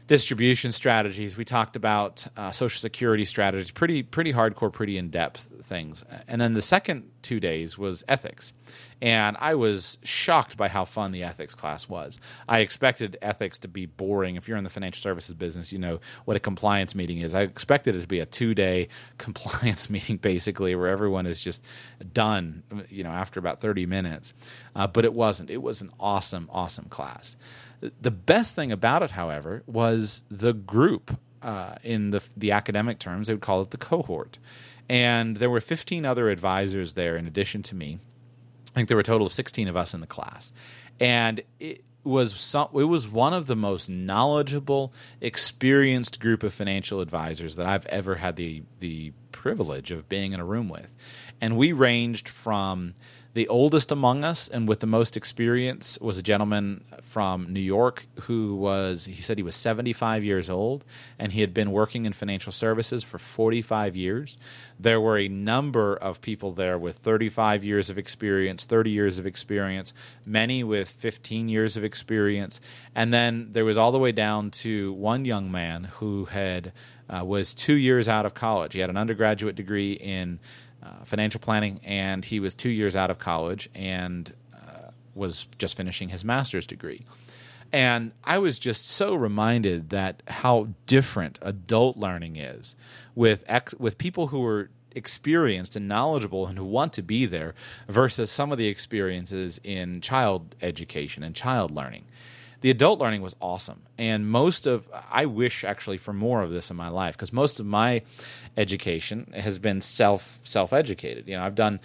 distribution strategies. We talked about Social Security strategies, pretty hardcore, pretty in-depth things. And then the second 2 days was ethics. And I was shocked by how fun the ethics class was. I expected ethics to be boring. If you're in the financial services business, you know what a compliance meeting is. I expected it to be a 2-day compliance meeting, basically, where everyone is just done, after about 30 minutes. But it wasn't. It was an awesome, awesome class. The best thing about it, however, was the group. In the academic terms, they would call it the cohort. And there were 15 other advisors there in addition to me. I think there were a total of 16 of us in the class. And it was one of the most knowledgeable, experienced group of financial advisors that I've ever had the privilege of being in a room with. And we ranged from the oldest among us and with the most experience was a gentleman from New York he said he was 75 years old and he had been working in financial services for 45 years. There were a number of people there with 35 years of experience, 30 years of experience, many with 15 years of experience. And then there was all the way down to one young man who was 2 years out of college. He had an undergraduate degree in financial planning, and he was 2 years out of college and was just finishing his master's degree. And I was just so reminded that how different adult learning is with people who are experienced and knowledgeable and who want to be there versus some of the experiences in child education and child learning. The adult learning was awesome, and I wish actually for more of this in my life because most of my education has been self-educated. I've done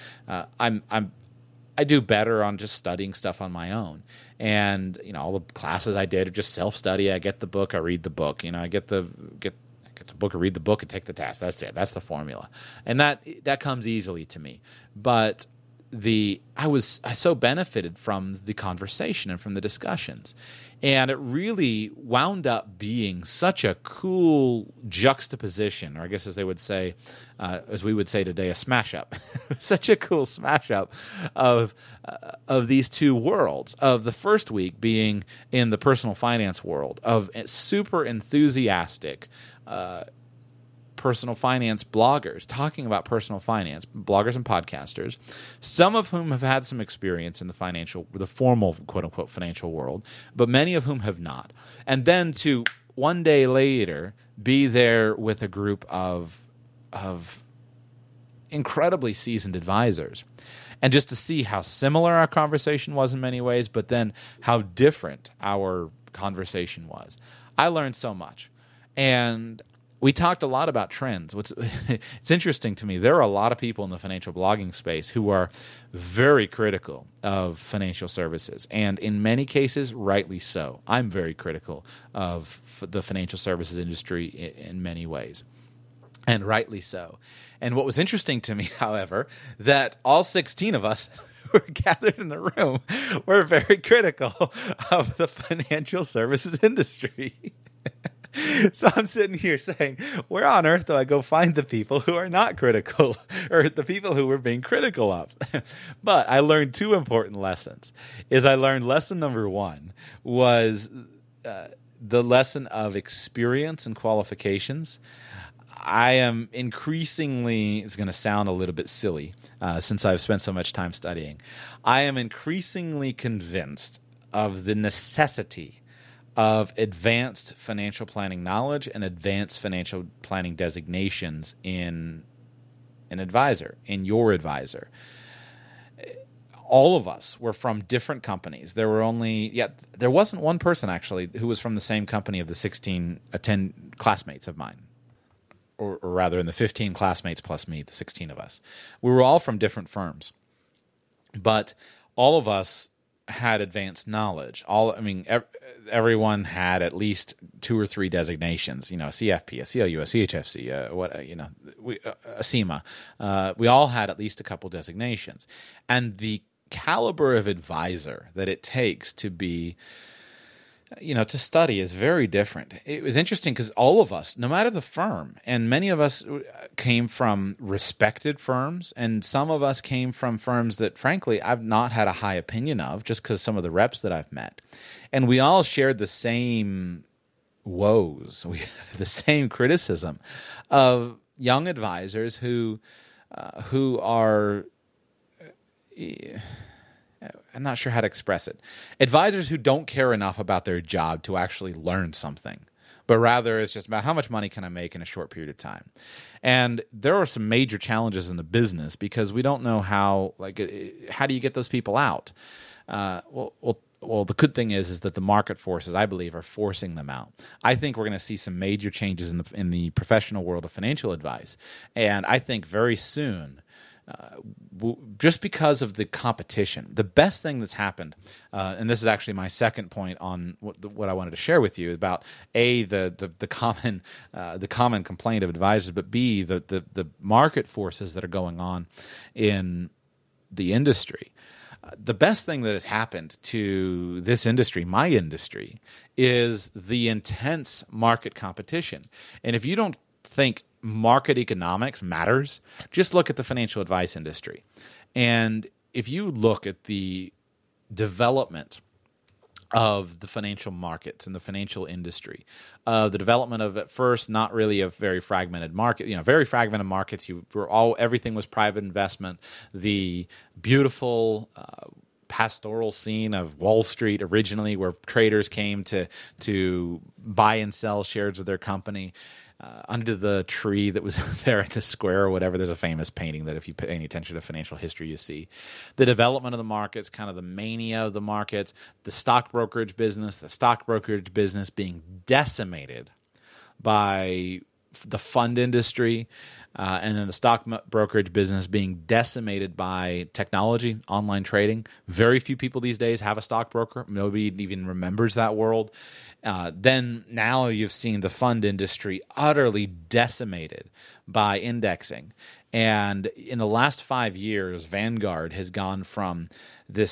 I do better on just studying stuff on my own, and all the classes I did are just self-study. I get the book, I read the book. I get the book, I read the book, and take the test. That's it. That's the formula, and that comes easily to me, but. I so benefited from the conversation and from the discussions. And it really wound up being such a cool juxtaposition, or I guess as they would say, as we would say today, a smash up. Such a cool smash up of these two worlds. Of the first week being in the personal finance world, of super enthusiastic personal finance bloggers talking about personal finance, bloggers and podcasters, some of whom have had some experience in the formal quote-unquote financial world, but many of whom have not. And then to one day later be there with a group of incredibly seasoned advisors. And just to see how similar our conversation was in many ways, but then how different our conversation was. I learned so much. And we talked a lot about trends. It's interesting to me. There are a lot of people in the financial blogging space who are very critical of financial services, and in many cases, rightly so. I'm very critical of the financial services industry in many ways, and rightly so. And what was interesting to me, however, that all 16 of us who were gathered in the room were very critical of the financial services industry. So I'm sitting here saying, where on earth do I go find the people who are not critical or the people who we're being critical of? But I learned two important lessons. I learned lesson number one was the lesson of experience and qualifications. I am increasingly, it's going to sound a little bit silly since I've spent so much time studying, I am increasingly convinced of the necessity of advanced financial planning knowledge and advanced financial planning designations in an advisor, in your advisor. All of us were from different companies. There wasn't one person actually who was from the same company of the 16 classmates of mine, or rather in the 15 classmates plus me, the 16 of us. We were all from different firms, but all of us had advanced knowledge. Everyone had at least 2 or 3 designations. CFP, a CLU, a CHFC, a CIMA. We all had at least a couple designations, and the caliber of advisor that it takes to be, to study is very different. It was interesting because all of us, no matter the firm, and many of us came from respected firms, and some of us came from firms that, frankly, I've not had a high opinion of just because some of the reps that I've met. And we all shared the same woes, the same criticism of young advisors who are, I'm not sure how to express it, advisors who don't care enough about their job to actually learn something, but rather it's just about how much money can I make in a short period of time. And there are some major challenges in the business because we don't know how do you get those people out? Well, the good thing is that the market forces, I believe, are forcing them out. I think we're going to see some major changes in the professional world of financial advice, and I think very soon, just because of the competition, the best thing that's happened, and this is actually my second point on what I wanted to share with you about the common complaint of advisors, but B, the market forces that are going on in the industry. The best thing that has happened to this industry, my industry, is the intense market competition. And if you don't think market economics matters, just look at the financial advice industry. And if you look at the development of the financial markets and the financial industry, the development of, at first, not really a very fragmented market, very fragmented markets. Everything was private investment. The beautiful pastoral scene of Wall Street originally, where traders came to buy and sell shares of their company. Under the tree that was there at the square or whatever, there's a famous painting that if you pay any attention to financial history, you see. The development of the markets, kind of the mania of the markets, the stock brokerage business being decimated by the fund industry, and then the stock brokerage business being decimated by technology, online trading. Very few people these days have a stockbroker. Nobody even remembers that world. Then now you've seen the fund industry utterly decimated by indexing. And in the last 5 years, Vanguard has gone from this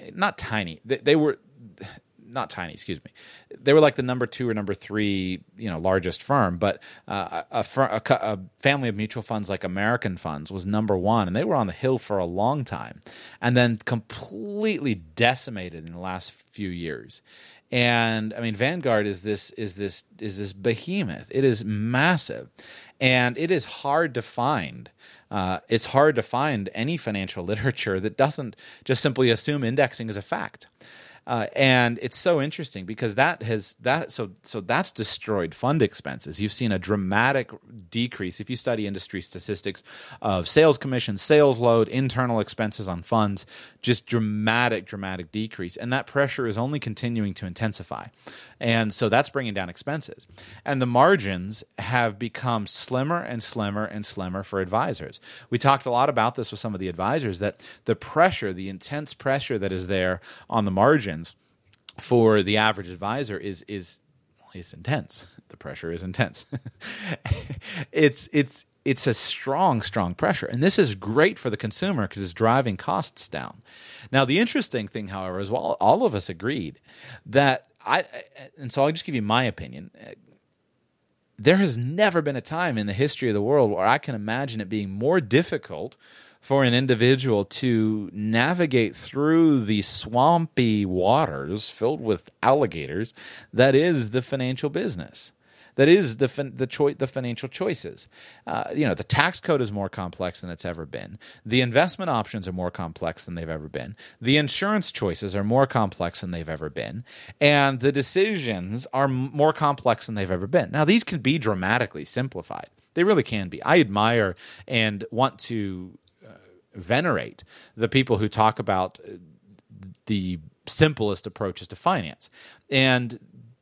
they were like the number 2 or number 3, largest firm, but a family of mutual funds like American Funds was number 1, and they were on the hill for a long time, and then completely decimated in the last few years. And I mean, Vanguard is this behemoth. It is massive, and it is hard to find. It's hard to find any financial literature that doesn't just simply assume indexing is a fact. And it's so interesting because that's destroyed fund expenses. You've seen a dramatic decrease, if you study industry statistics, of sales commission, sales load, internal expenses on funds, just dramatic decrease. And that pressure is only continuing to intensify. And so that's bringing down expenses. And the margins have become slimmer and slimmer and slimmer for advisors. We talked a lot about this with some of the advisors, that the intense pressure that is there on the margins for the average advisor is intense. The pressure is intense. It's a strong pressure. And this is great for the consumer because it's driving costs down. Now, the interesting thing, however, is all of us agreed that and so I'll just give you my opinion. There has never been a time in the history of the world where I can imagine it being more difficult for an individual to navigate through the swampy waters filled with alligators that is the financial business. That is the financial choices. The tax code is more complex than it's ever been. The investment options are more complex than they've ever been. The insurance choices are more complex than they've ever been. And the decisions are more complex than they've ever been. Now, these can be dramatically simplified. They really can be. I admire and want to venerate the people who talk about the simplest approaches to finance. And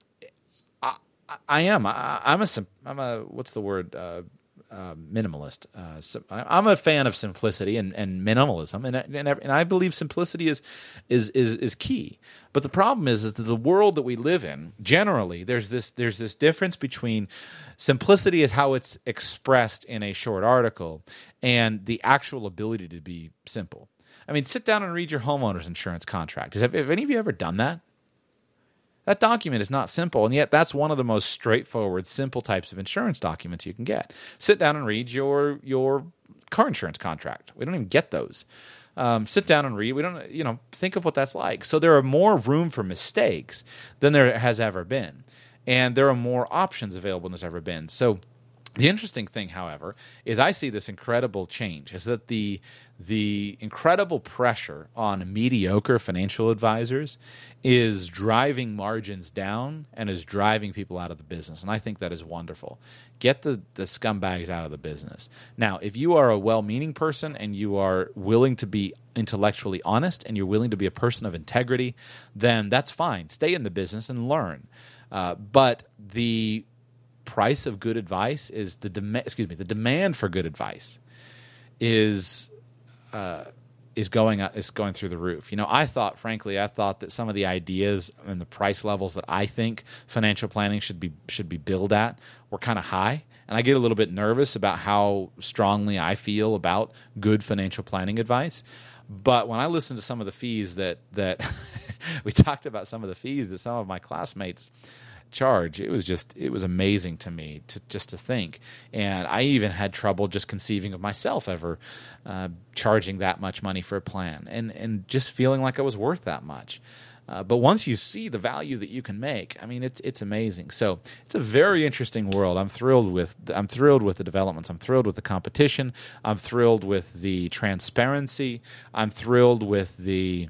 I'm a what's the word? Minimalist. I'm a fan of simplicity and minimalism, and I believe simplicity is key. But the problem is that the world that we live in, generally, there's this difference between simplicity is how it's expressed in a short article and the actual ability to be simple. I mean, sit down and read your homeowner's insurance contract. Have any of you ever done that? That document is not simple, and yet that's one of the most straightforward, simple types of insurance documents you can get. Sit down and read your car insurance contract. We don't even get those. Sit down and read. We don't, think of what that's like. So there are more room for mistakes than there has ever been. and there are more options available than there's ever been. So the interesting thing, however, is I see this incredible change, is that the incredible pressure on mediocre financial advisors is driving margins down and is driving people out of the business. And I think that is wonderful. Get the scumbags out of the business. Now, if you are a well-meaning person and you are willing to be intellectually honest and you're willing to be a person of integrity, then that's fine. Stay in the business and learn. But the price of good advice is the demand for good advice is going through the roof. I thought that some of the ideas and the price levels that I think financial planning should be billed at were kind of high, and I get a little bit nervous about how strongly I feel about good financial planning advice. But when I listen to some of the fees that we talked about, some of the fees that some of my classmates charge, it was amazing to me to think, and I even had trouble just conceiving of myself ever charging that much money for a plan, and just feeling like I was worth that much. But once you see the value that you can make, I mean, it's amazing. So it's a very interesting world. I'm thrilled with the developments. I'm thrilled with the competition. I'm thrilled with the transparency. I'm thrilled with the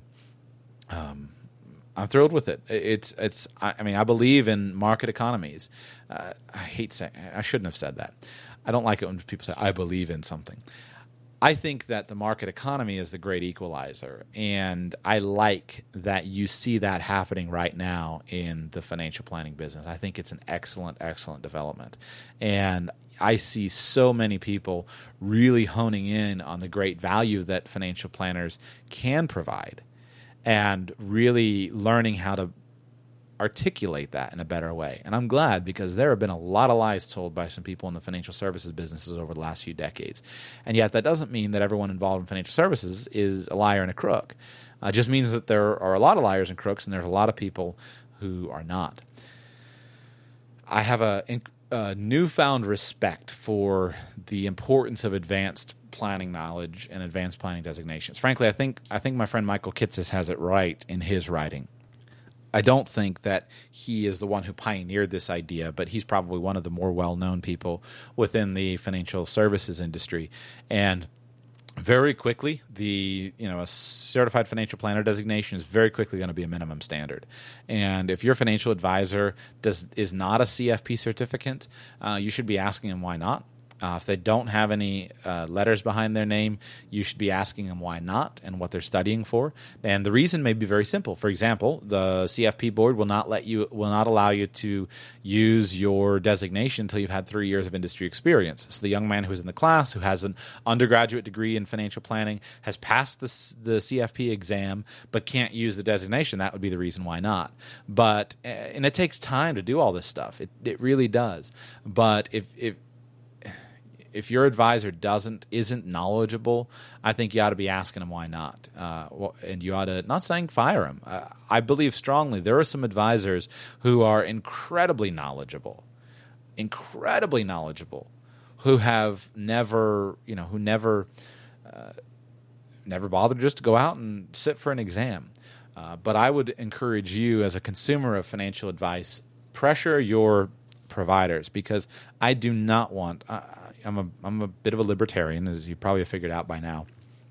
I'm thrilled with it. I believe in market economies. I shouldn't have said that. I don't like it when people say, I believe in something. I think that the market economy is the great equalizer, and I like that you see that happening right now in the financial planning business. I think it's an excellent, excellent development. And I see so many people really honing in on the great value that financial planners can provide, and really learning how to articulate that in a better way. And I'm glad, because there have been a lot of lies told by some people in the financial services businesses over the last few decades. And yet that doesn't mean that everyone involved in financial services is a liar and a crook. It just means that there are a lot of liars and crooks, and there's a lot of people who are not. I have a newfound respect for the importance of advanced planning knowledge and advanced planning designations. Frankly, I think my friend Michael Kitces has it right in his writing. I don't think that he is the one who pioneered this idea, but he's probably one of the more well-known people within the financial services industry. And very quickly, a certified financial planner designation is very quickly going to be a minimum standard. And if your financial advisor is not a CFP certificate, you should be asking them why not. If they don't have any letters behind their name, you should be asking them why not and what they're studying for. And the reason may be very simple. For example, the CFP board will not allow you to use your designation until you've had 3 years of industry experience. So the young man who's in the class, who has an undergraduate degree in financial planning, has passed the CFP exam but can't use the designation. That would be the reason why not. But and it takes time to do all this stuff. It really does. But if your advisor isn't knowledgeable, I think you ought to be asking them why not. And you ought to, not saying fire them. I believe strongly there are some advisors who are incredibly knowledgeable, who have never bothered just to go out and sit for an exam. But I would encourage you, as a consumer of financial advice, pressure your providers, because I do not want. I'm a bit of a libertarian, as you probably have figured out by now.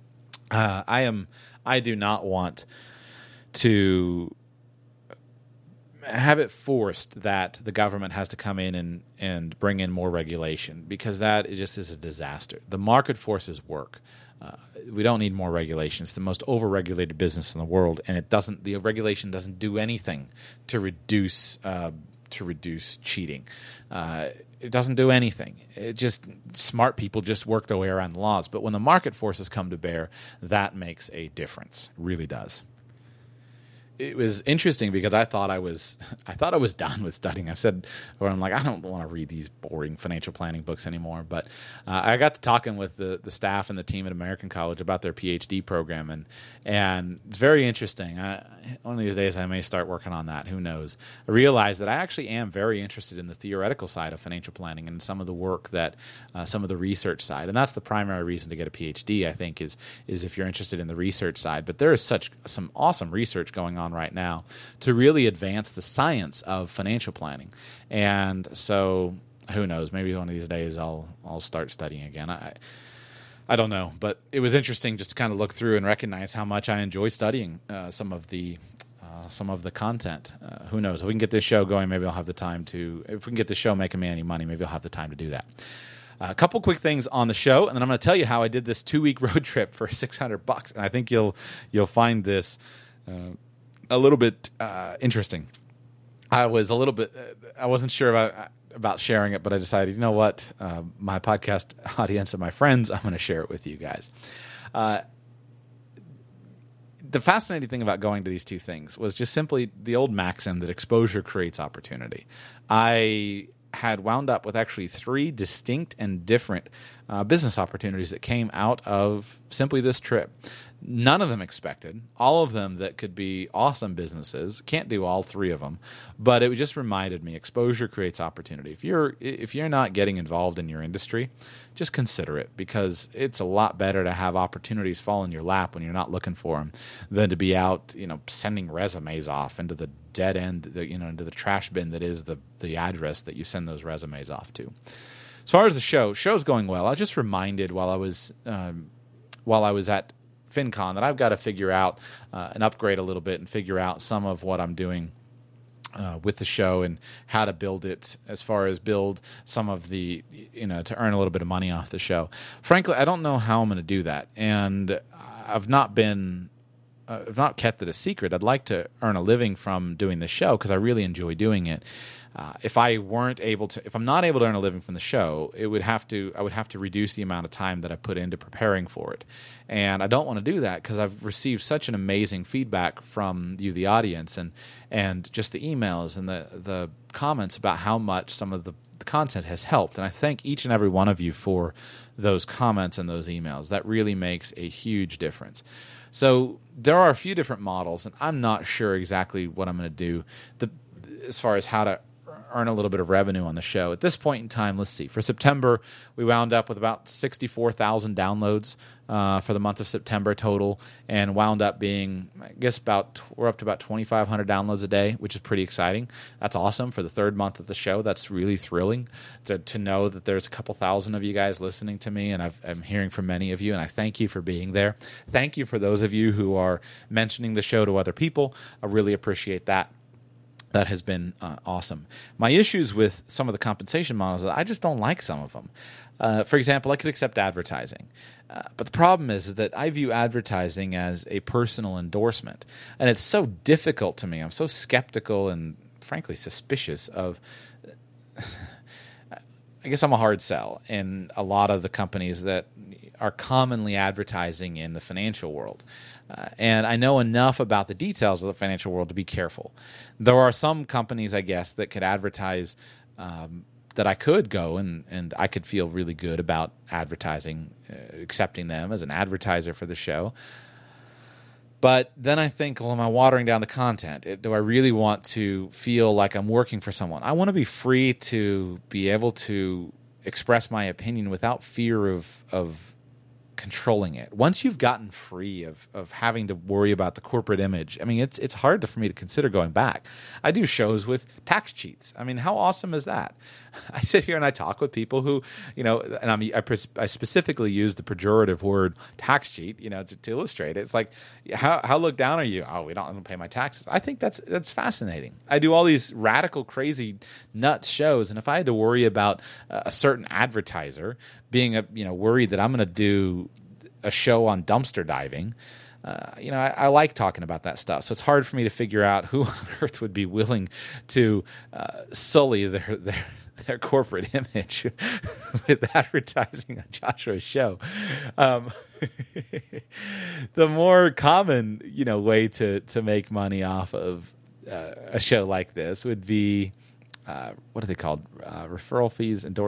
I do not want to have it forced that the government has to come in and bring in more regulation, because that just is a disaster. The market forces work. We don't need more regulation. It's the most overregulated business in the world, and the regulation doesn't do anything to reduce cheating. It doesn't do anything. Smart people just work their way around the laws. But when the market forces come to bear, that makes a difference. It really does. It was interesting because I thought I was done with studying. I've said, where I'm like, I don't want to read these boring financial planning books anymore. But I got to talking with the staff and the team at American College about their PhD program, and it's very interesting. One of these days I may start working on that. Who knows? I realized that I actually am very interested in the theoretical side of financial planning and some of the work that some of the research side. And that's the primary reason to get a PhD, I think, is if you're interested in the research side. But there is some awesome research going on on right now to really advance the science of financial planning. And so who knows, maybe one of these days I'll start studying again. I don't know, but it was interesting just to kind of look through and recognize how much I enjoy studying some of the content. Who knows? If we can get this show going, maybe I'll have the time to. If we can get this show making me any money, maybe I'll have the time to do that. A couple quick things on the show, and then I'm going to tell you how I did this 2-week road trip for $600, and I think you'll find this a little bit interesting. I wasn't sure about sharing it, but I decided, you know what, my podcast audience and my friends, I'm going to share it with you guys. The fascinating thing about going to these two things was just simply the old maxim that exposure creates opportunity. I had wound up with actually 3 distinct and different business opportunities that came out of simply this trip. None of them expected. All of them that could be awesome businesses. Can't do all 3 of them, but it just reminded me exposure creates opportunity. If you're not getting involved in your industry, just consider it, because it's a lot better to have opportunities fall in your lap when you're not looking for them than to be out, sending resumes off into the dead end, into the trash bin that is the address that you send those resumes off to. As far as the show's going well. I was just reminded while I was at FinCon that I've got to figure out and upgrade a little bit and figure out some of what I'm doing with the show and how to build it, as far as build some of the, to earn a little bit of money off the show. Frankly, I don't know how I'm going to do that, and I've not kept it a secret. I'd like to earn a living from doing the show because I really enjoy doing it. If I'm not able to earn a living from the show, I would have to reduce the amount of time that I put into preparing for it. And I don't want to do that because I've received such an amazing feedback from you, the audience, and just the emails and the comments about how much some of the content has helped. And I thank each and every one of you for those comments and those emails. That really makes a huge difference. So there are a few different models, and I'm not sure exactly what I'm going to do as far as how to earn a little bit of revenue on the show. At this point in time, let's see. For September, we wound up with about 64,000 downloads for the month of September total, and wound up being, I guess, we're up to about 2,500 downloads a day, which is pretty exciting. That's awesome for the 3rd month of the show. That's really thrilling to know that there's a couple thousand of you guys listening to me, and I'm hearing from many of you, and I thank you for being there. Thank you for those of you who are mentioning the show to other people. I really appreciate that. That has been awesome. My issues with some of the compensation models is that I just don't like some of them. For example, I could accept advertising. But the problem is that I view advertising as a personal endorsement. And it's so difficult to me. I'm so skeptical and, frankly, suspicious of... I guess I'm a hard sell in a lot of the companies that are commonly advertising in the financial world. And I know enough about the details of the financial world to be careful. There are some companies, I guess, that could advertise that I could go and I could feel really good about advertising, accepting them as an advertiser for the show. But then I think, well, am I watering down the content? Do I really want to feel like I'm working for someone? I want to be free to be able to express my opinion without fear of controlling it. Once you've gotten free of having to worry about the corporate image, I mean, it's hard for me to consider going back. I do shows with tax cheats. I mean, how awesome is that? I sit here and I talk with people who, and I specifically use the pejorative word tax cheat, to illustrate it. It's like, how looked down are you? Oh, I don't pay my taxes. I think that's fascinating. I do all these radical, crazy, nuts shows, and if I had to worry about a certain advertiser being worried that I'm going to do a show on dumpster diving, I like talking about that stuff. So it's hard for me to figure out who on earth would be willing to sully their corporate image with advertising on Joshua's show. The more common, way to make money off of a show like this would be what are they called? Referral fees and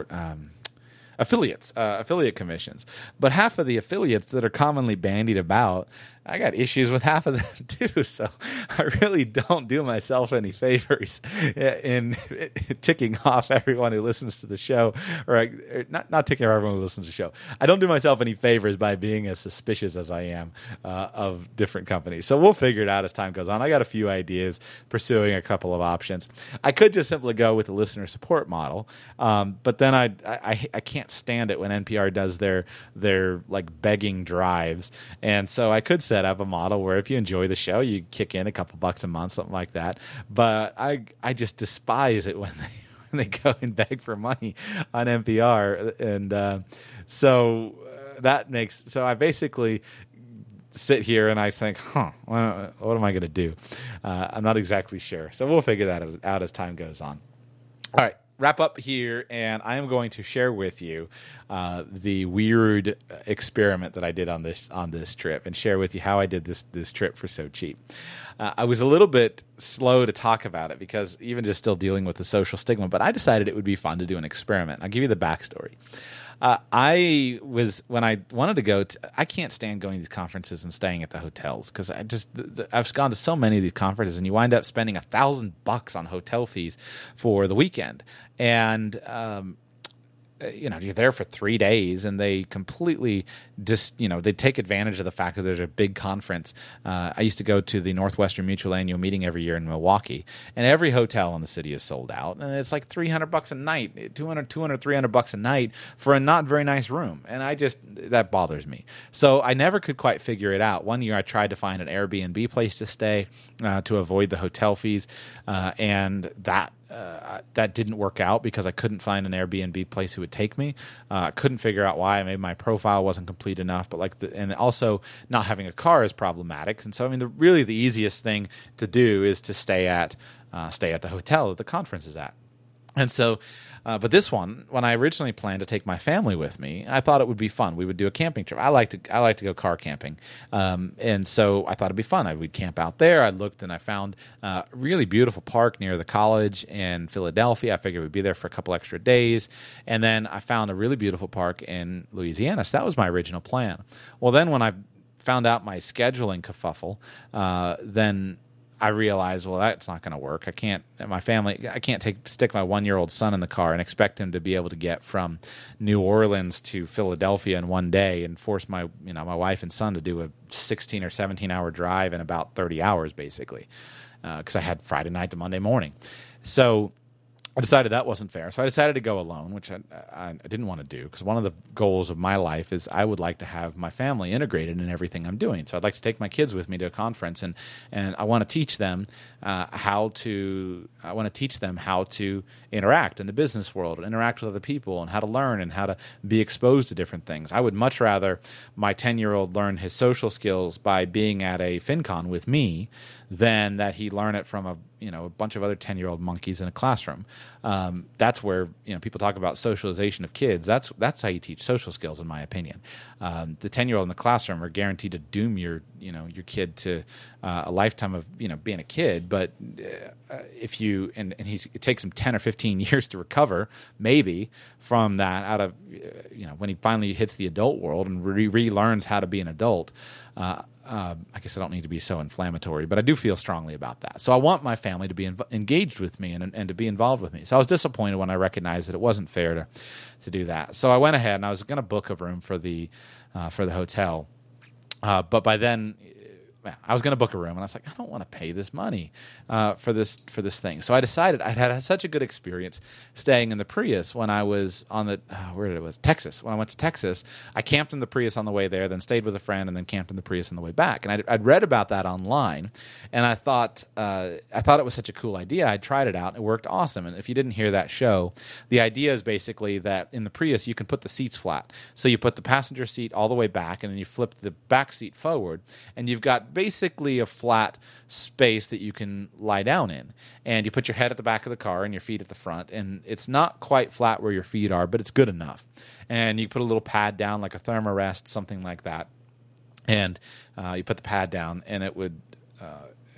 affiliate commissions. But half of the affiliates that are commonly bandied about I got issues with half of them too. So I really don't do myself any favors in ticking off everyone who listens to the show, or not ticking off everyone who listens to the show. I don't do myself any favors by being as suspicious as I am of different companies. So we'll figure it out as time goes on. I got a few ideas, pursuing a couple of options. I could just simply go with the listener support model, but then I can't stand it when NPR does their like begging drives, and so I could set up a model where if you enjoy the show, you kick in a couple bucks a month, something like that. But I just despise it when they go and beg for money on NPR, and so I basically sit here and I think, what am I going to do? I'm not exactly sure. So we'll figure that out as time goes on. All right. Wrap up here, and I am going to share with you the weird experiment that I did on this trip, and share with you how I did this trip for so cheap. I was a little bit slow to talk about it because even just still dealing with the social stigma, but I decided it would be fun to do an experiment. I'll give you the backstory. When I wanted to go I can't stand going to these conferences and staying at the hotels because I've gone to so many of these conferences and you wind up spending $1,000 on hotel fees for the weekend. And, you're there for 3 days and they completely they take advantage of the fact that there's a big conference. I used to go to the Northwestern Mutual annual meeting every year in Milwaukee, and every hotel in the city is sold out. And it's like $300 a night, $300 a night for a not very nice room. And that bothers me. So I never could quite figure it out. One year I tried to find an Airbnb place to stay to avoid the hotel fees. And that didn't work out because I couldn't find an Airbnb place who would take me. Couldn't figure out why. Maybe my profile wasn't complete enough, but and also not having a car is problematic. And so, really the easiest thing to do is to stay at the hotel that the conference is at. And so, but this one, when I originally planned to take my family with me, I thought it would be fun. We would do a camping trip. I like to go car camping, and so I thought it'd be fun. We'd camp out there. I looked and I found a really beautiful park near the college in Philadelphia. I figured we'd be there for a couple extra days, and then I found a really beautiful park in Louisiana. So that was my original plan. Well, then when I found out my scheduling kerfuffle, then I realized, well, that's not going to work. I can't stick my 1-year-old son in the car and expect him to be able to get from New Orleans to Philadelphia in one day and force my wife and son to do a 16 or 17 hour drive in about 30 hours, basically, because I had Friday night to Monday morning. So I decided that wasn't fair. So I decided to go alone, which I didn't want to do because one of the goals of my life is I would like to have my family integrated in everything I'm doing. So I'd like to take my kids with me to a conference, and I want to teach them how to interact in the business world and interact with other people and how to learn and how to be exposed to different things. I would much rather my 10-year-old learn his social skills by being at a FinCon with me than that he learn it from a bunch of other 10-year-old monkeys in a classroom. That's where people talk about socialization of kids. That's how you teach social skills, in my opinion. The 10-year-old in the classroom are guaranteed to doom your kid to a lifetime of being a kid. But if you it takes him 10 or 15 years to recover, maybe from that out of when he finally hits the adult world and relearns how to be an adult. I guess I don't need to be so inflammatory, but I do feel strongly about that. So I want my family to be engaged with me and to be involved with me. So I was disappointed when I recognized that it wasn't fair to do that. So I went ahead and I was going to book a room for the hotel, but by then I was going to book a room, and I was like, I don't want to pay this money for this thing. So I decided I had such a good experience staying in the Prius when I was on the Texas. When I went to Texas, I camped in the Prius on the way there, then stayed with a friend, and then camped in the Prius on the way back. And I'd read about that online, and I thought it was such a cool idea. I tried it out. It worked awesome. And if you didn't hear that show, the idea is basically that in the Prius you can put the seats flat. So you put the passenger seat all the way back, and then you flip the back seat forward, and you've got basically a flat space that you can lie down in. And you put your head at the back of the car and your feet at the front, and it's not quite flat where your feet are, but it's good enough. And you put a little pad down, like a thermarest, something like that, and you put the pad down, and it would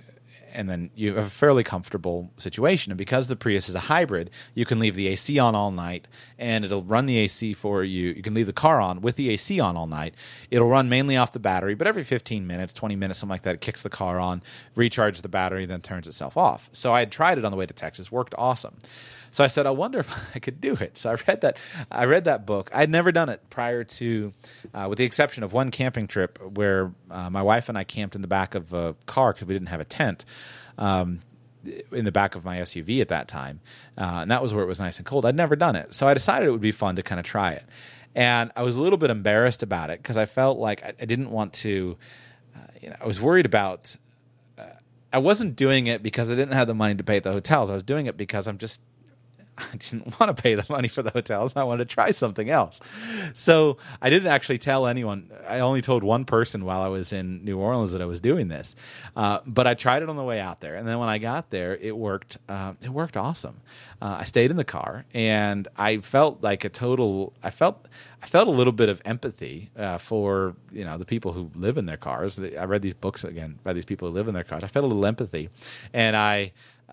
and then you have a fairly comfortable situation. And because the Prius is a hybrid, you can leave the AC on all night, and it'll run the AC for you. You can leave the car on with the AC on all night. It'll run mainly off the battery, but every 15 minutes, 20 minutes, something like that, it kicks the car on, recharges the battery, then turns itself off. So I had tried it on the way to Texas. Worked awesome. So I said, I wonder if I could do it. So I read that book. I'd never done it prior to, with the exception of one camping trip where my wife and I camped in the back of a car because we didn't have a tent in the back of my SUV at that time. And that was where it was nice and cold. I'd never done it. So I decided it would be fun to kind of try it. And I was a little bit embarrassed about it because I felt like I didn't want to, I was worried about, I wasn't doing it because I didn't have the money to pay at the hotels. I was doing it because I didn't want to pay the money for the hotels. I wanted to try something else. So I didn't actually tell anyone. I only told one person while I was in New Orleans that I was doing this. But I tried it on the way out there. And then when I got there, it worked. It worked awesome. I stayed in the car, and I felt like I felt a little bit of empathy for the people who live in their cars. I read these books again by these people who live in their cars. I felt a little empathy, and I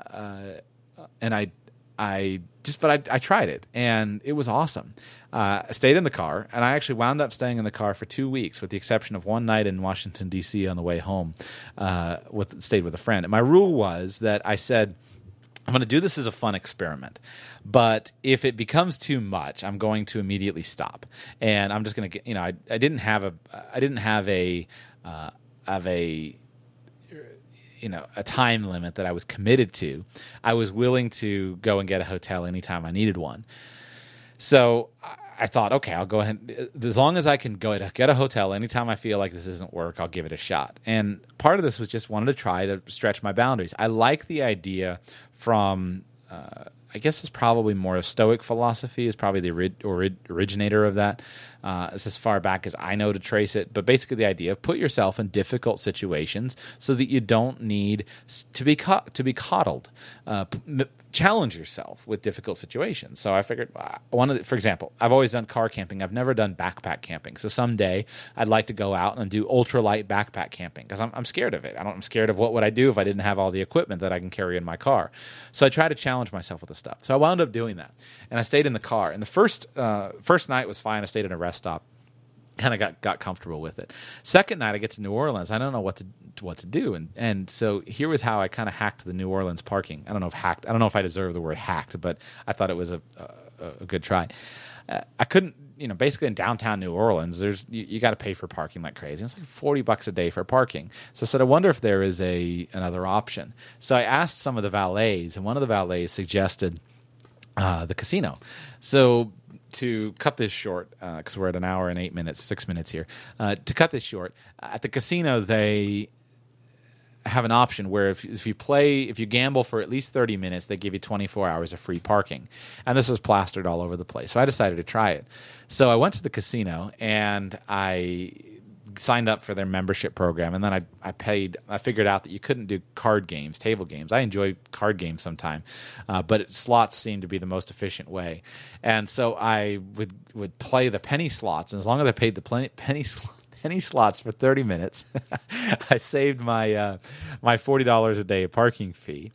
tried it, and it was awesome. I stayed in the car, and I actually wound up staying in the car for 2 weeks, with the exception of one night in Washington, D.C. on the way home. Stayed with a friend. And my rule was that I said, I'm going to do this as a fun experiment, but if it becomes too much, I'm going to immediately stop, and I'm just going to get. I didn't have a time limit that I was committed to. I was willing to go and get a hotel anytime I needed one. So I thought, okay, I'll go ahead. As long as I can go get a hotel anytime I feel like this isn't work, I'll give it a shot. And part of this was just wanted to try to stretch my boundaries. I like the idea from, I guess it's probably more a Stoic philosophy, is probably the originator of that. It's as far back as I know to trace it. But basically the idea of put yourself in difficult situations so that you don't need to be coddled. Challenge yourself with difficult situations. So I figured, for example, I've always done car camping. I've never done backpack camping. So someday I'd like to go out and do ultralight backpack camping because I'm scared of it. I'm scared of what would I do if I didn't have all the equipment that I can carry in my car. So I try to challenge myself with this stuff. So I wound up doing that, and I stayed in the car. And the first night was fine. I stayed at a rest stop. Kind of got comfortable with it. Second night, I get to New Orleans. I don't know what to do, and so here was how I kind of hacked the New Orleans parking. I don't know if I deserve the word hacked, but I thought it was a good try. I couldn't, basically in downtown New Orleans, you got to pay for parking like crazy. It's like $40 a day for parking. So I said, I wonder if there is another option. So I asked some of the valets, and one of the valets suggested the casino. So to cut this short, because we're at an hour and 6 minutes here, to cut this short, at the casino they have an option where if you gamble for at least 30 minutes, they give you 24 hours of free parking. And this is plastered all over the place. So I decided to try it. So I went to the casino and I signed up for their membership program, and then I paid. I figured out that you couldn't do card games, table games. I enjoy card games sometime, but slots seemed to be the most efficient way. And so I would play the penny slots, and as long as I paid the penny slots for 30 minutes, I saved my $40 a day parking fee,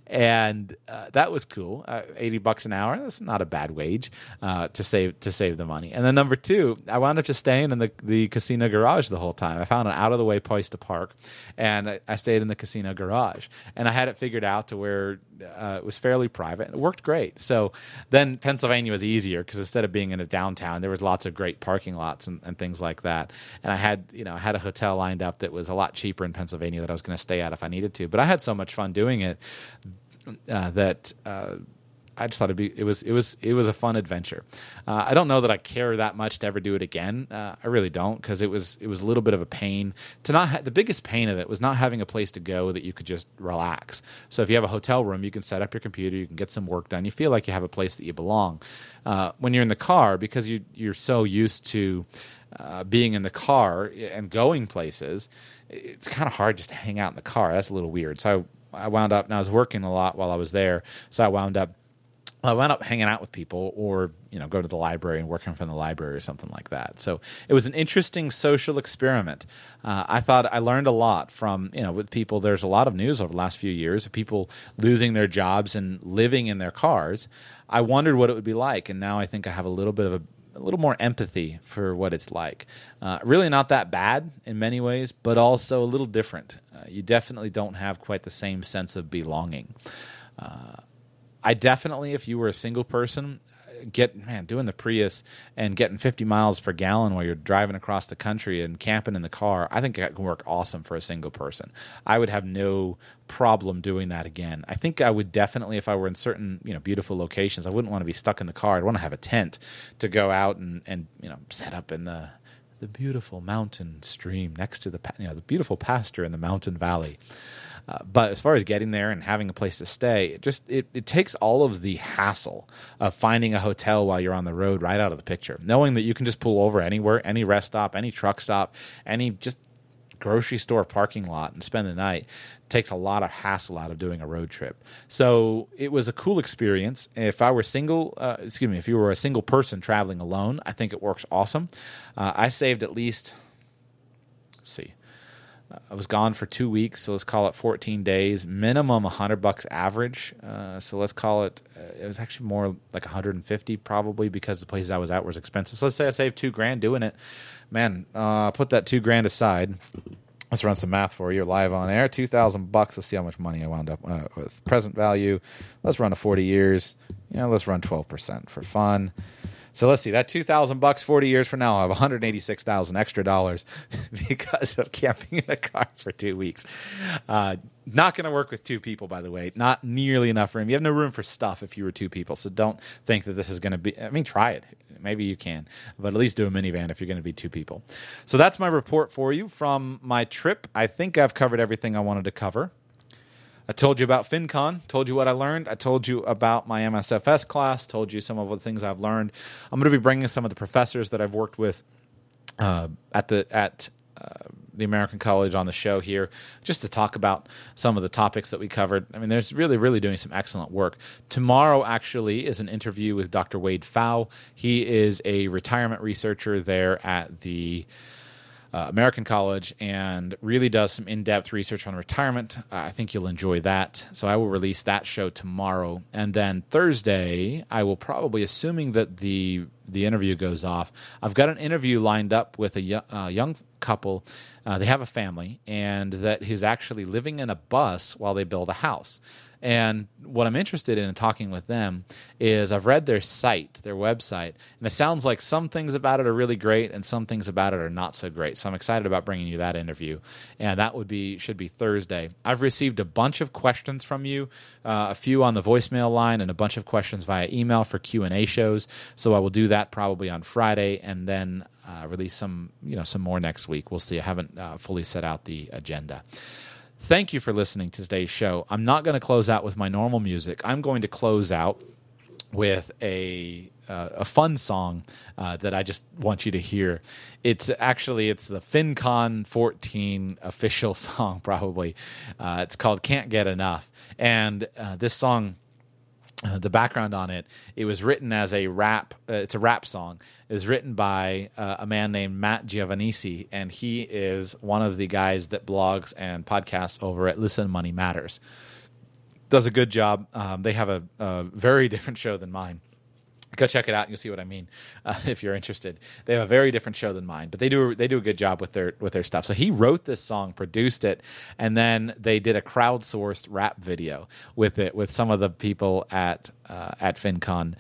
and that was cool. $80 an hour, that's not a bad wage to save the money. And then number two, I wound up just staying in the casino garage the whole time. I found an out of the way place to park, and I stayed in the casino garage, and I had it figured out to where it was fairly private. It worked great. So then Pennsylvania was easier because instead of being in a downtown, there was lots of great parking lots and things like that. And I had a hotel lined up that was a lot cheaper in Pennsylvania that I was going to stay at if I needed to. But I had so much fun doing it that I just thought it was a fun adventure. I don't know that I care that much to ever do it again. I really don't, because it was a little bit of a pain to not. The biggest pain of it was not having a place to go that you could just relax. So if you have a hotel room, you can set up your computer, you can get some work done. You feel like you have a place that you belong. When you're in the car, because you're so used to being in the car and going places, it's kind of hard just to hang out in the car. That's a little weird. So I wound up, and I was working a lot while I was there, so I wound up I wound up hanging out with people or, go to the library and working from the library or something like that. So it was an interesting social experiment. I thought I learned a lot from, with people. There's a lot of news over the last few years of people losing their jobs and living in their cars. I wondered what it would be like, and now I think I have a little more empathy for what it's like. Really not that bad in many ways, but also a little different. You definitely don't have quite the same sense of belonging. I definitely, if you were a single person, doing the Prius and getting 50 miles per gallon while you're driving across the country and camping in the car, I think it can work awesome for a single person. I would have no problem doing that again. I think I would definitely, if I were in certain, beautiful locations, I wouldn't want to be stuck in the car. I'd want to have a tent to go out and set up in the beautiful mountain stream next to the beautiful pasture in the mountain valley. But as far as getting there and having a place to stay, it takes all of the hassle of finding a hotel while you're on the road right out of the picture. Knowing that you can just pull over anywhere, any rest stop, any truck stop, any just grocery store parking lot and spend the night takes a lot of hassle out of doing a road trip. So it was a cool experience. If I were if you were a single person traveling alone, I think it works awesome. I saved at least, I was gone for 2 weeks, so let's call it 14 days, minimum $100 average. So let's call it, it was actually more like 150 probably because the places I was at was expensive. So let's say I saved $2,000 doing it. Man, put that $2,000 aside. Let's run some math for you. You're live on air. $2,000. Let's see how much money I wound up with. Present value. Let's run to 40 years. Let's run 12% for fun. So let's see, that $2,000 40 years from now, I'll have $186,000 extra dollars because of camping in a car for 2 weeks. Not going to work with two people, by the way. Not nearly enough room. You have no room for stuff if you were two people. So don't think that this is going to be, try it. Maybe you can, but at least do a minivan if you're going to be two people. So that's my report for you from my trip. I think I've covered everything I wanted to cover. I told you about FinCon, told you what I learned. I told you about my MSFS class, told you some of the things I've learned. I'm going to be bringing some of the professors that I've worked with at the American College on the show here just to talk about some of the topics that we covered. There's really doing some excellent work. Tomorrow actually is an interview with Dr. Wade Pfau. He is a retirement researcher there at the American College and really does some in-depth research on retirement. I think you'll enjoy that. So I will release that show tomorrow. And then Thursday, I will probably, assuming that the interview goes off, I've got an interview lined up with a young couple. They have a family, and that is actually living in a bus while they build a house. And what I'm interested in talking with them is I've read their site, their website, and it sounds like some things about it are really great and some things about it are not so great. So I'm excited about bringing you that interview, and that should be Thursday. I've received a bunch of questions from you, a few on the voicemail line and a bunch of questions via email for Q&A shows. So I will do that probably on Friday and then release some more next week. We'll see. I haven't fully set out the agenda. Thank you for listening to today's show. I'm not going to close out with my normal music. I'm going to close out with a fun song that I just want you to hear. It's the FinCon 14 official song, probably. It's called Can't Get Enough. And this song, the background on it, it was written as a rap. It's a rap song. It was written by a man named Matt Giovannisci, and he is one of the guys that blogs and podcasts over at Listen Money Matters. Does a good job. They have a very different show than mine. Go check it out and you'll see what I mean if you're interested. They have a very different show than mine, but they do a good job with their stuff. So he wrote this song, produced it, and then they did a crowdsourced rap video with it with some of the people at FinCon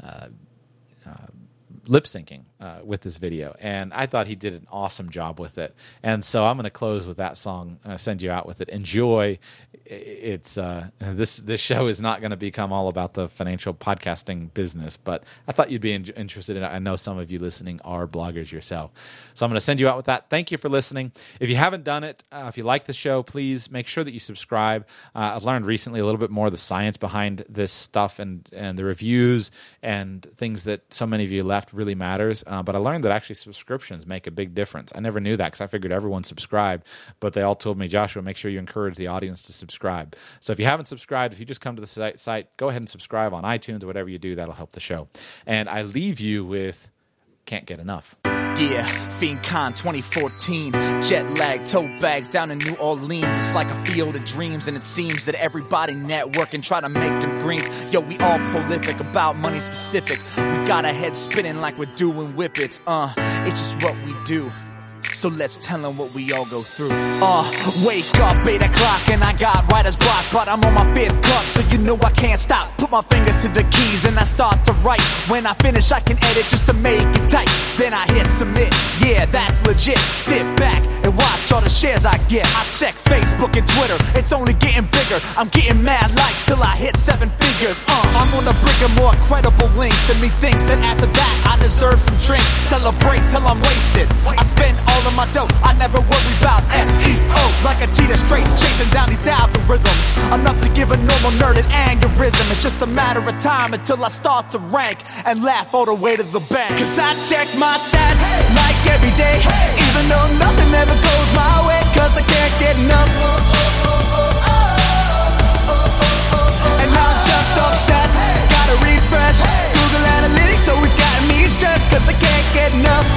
lip syncing with this video, and I thought he did an awesome job with it. And so I'm going to close with that song. Send you out with it. Enjoy. It's this show is not going to become all about the financial podcasting business, but I thought you'd be interested in it. I know some of you listening are bloggers yourself, so I'm going to send you out with that. Thank you for listening. If you haven't done it, if you like the show, please make sure that you subscribe. I've learned recently a little bit more of the science behind this stuff and the reviews and things that so many of you left really matters. But I learned that actually subscriptions make a big difference. I never knew that because I figured everyone subscribed, but they all told me, Joshua, make sure you encourage the audience to subscribe. So if you haven't subscribed, if you just come to the site, go ahead and subscribe on iTunes or whatever you do. That'll help the show. And I leave you with Can't Get Enough. Yeah, FiendCon 2014, jet lag, tote bags down in New Orleans. It's like a field of dreams, and it seems that everybody network and try to make them greens. Yo, we all prolific about money specific. We got our heads spinning like we're doing whippets. It's just what we do. So let's tell them what we all go through. Wake up 8 o'clock and I got writer's block, but I'm on my 5th cup, so you know I can't stop. Put my fingers to the keys and I start to write. When I finish I can edit just to make it tight. Then I hit submit, yeah that's legit. Sit back and watch all the shares I get. I check Facebook and Twitter, it's only getting bigger. I'm getting mad likes till I hit 7 figures. I'm on the brink of more credible links, and me thinks that after that I deserve some drinks. Celebrate till I'm wasted. I spend all of my dough, I never worry about SEO. Like a cheetah straight chasing down these algorithms. Enough to give a normal nerd an aneurysm. It's just a matter of time until I start to rank and laugh all the way to the bank. Cause I check my stats like every day, even though nothing ever goes my way. Cause I can't get enough, and I'm just obsessed. Gotta refresh, Google Analytics always got me stressed. Cause I can't get enough.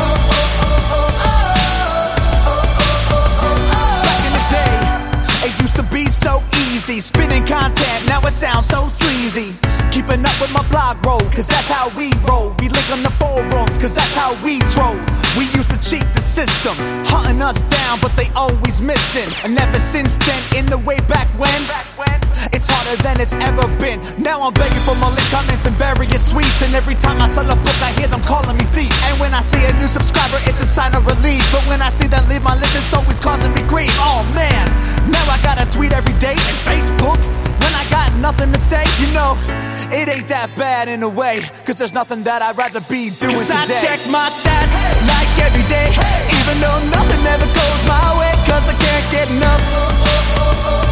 Be so easy, spinning content, now it sounds so sleazy. Keeping up with my blog roll, cause that's how we roll. We link on the forums, cause that's how we troll. We used to cheat the system, hunting us down, but they always missing. And ever since then, in the way back when, it's harder than it's ever been. Now I'm begging for my link comments and various tweets, and every time I sell a book I hear them calling me thief. And when I see a new subscriber it's a sign of relief, but when I see them leave my list it's always causing me grief. Oh man, now I gotta tweet every day and Facebook when I got nothing to say. You know, it ain't that bad in a way, cause there's nothing that I'd rather be doing cause today. I check my stats like every day, even though nothing ever goes my way. Cause I can't get enough.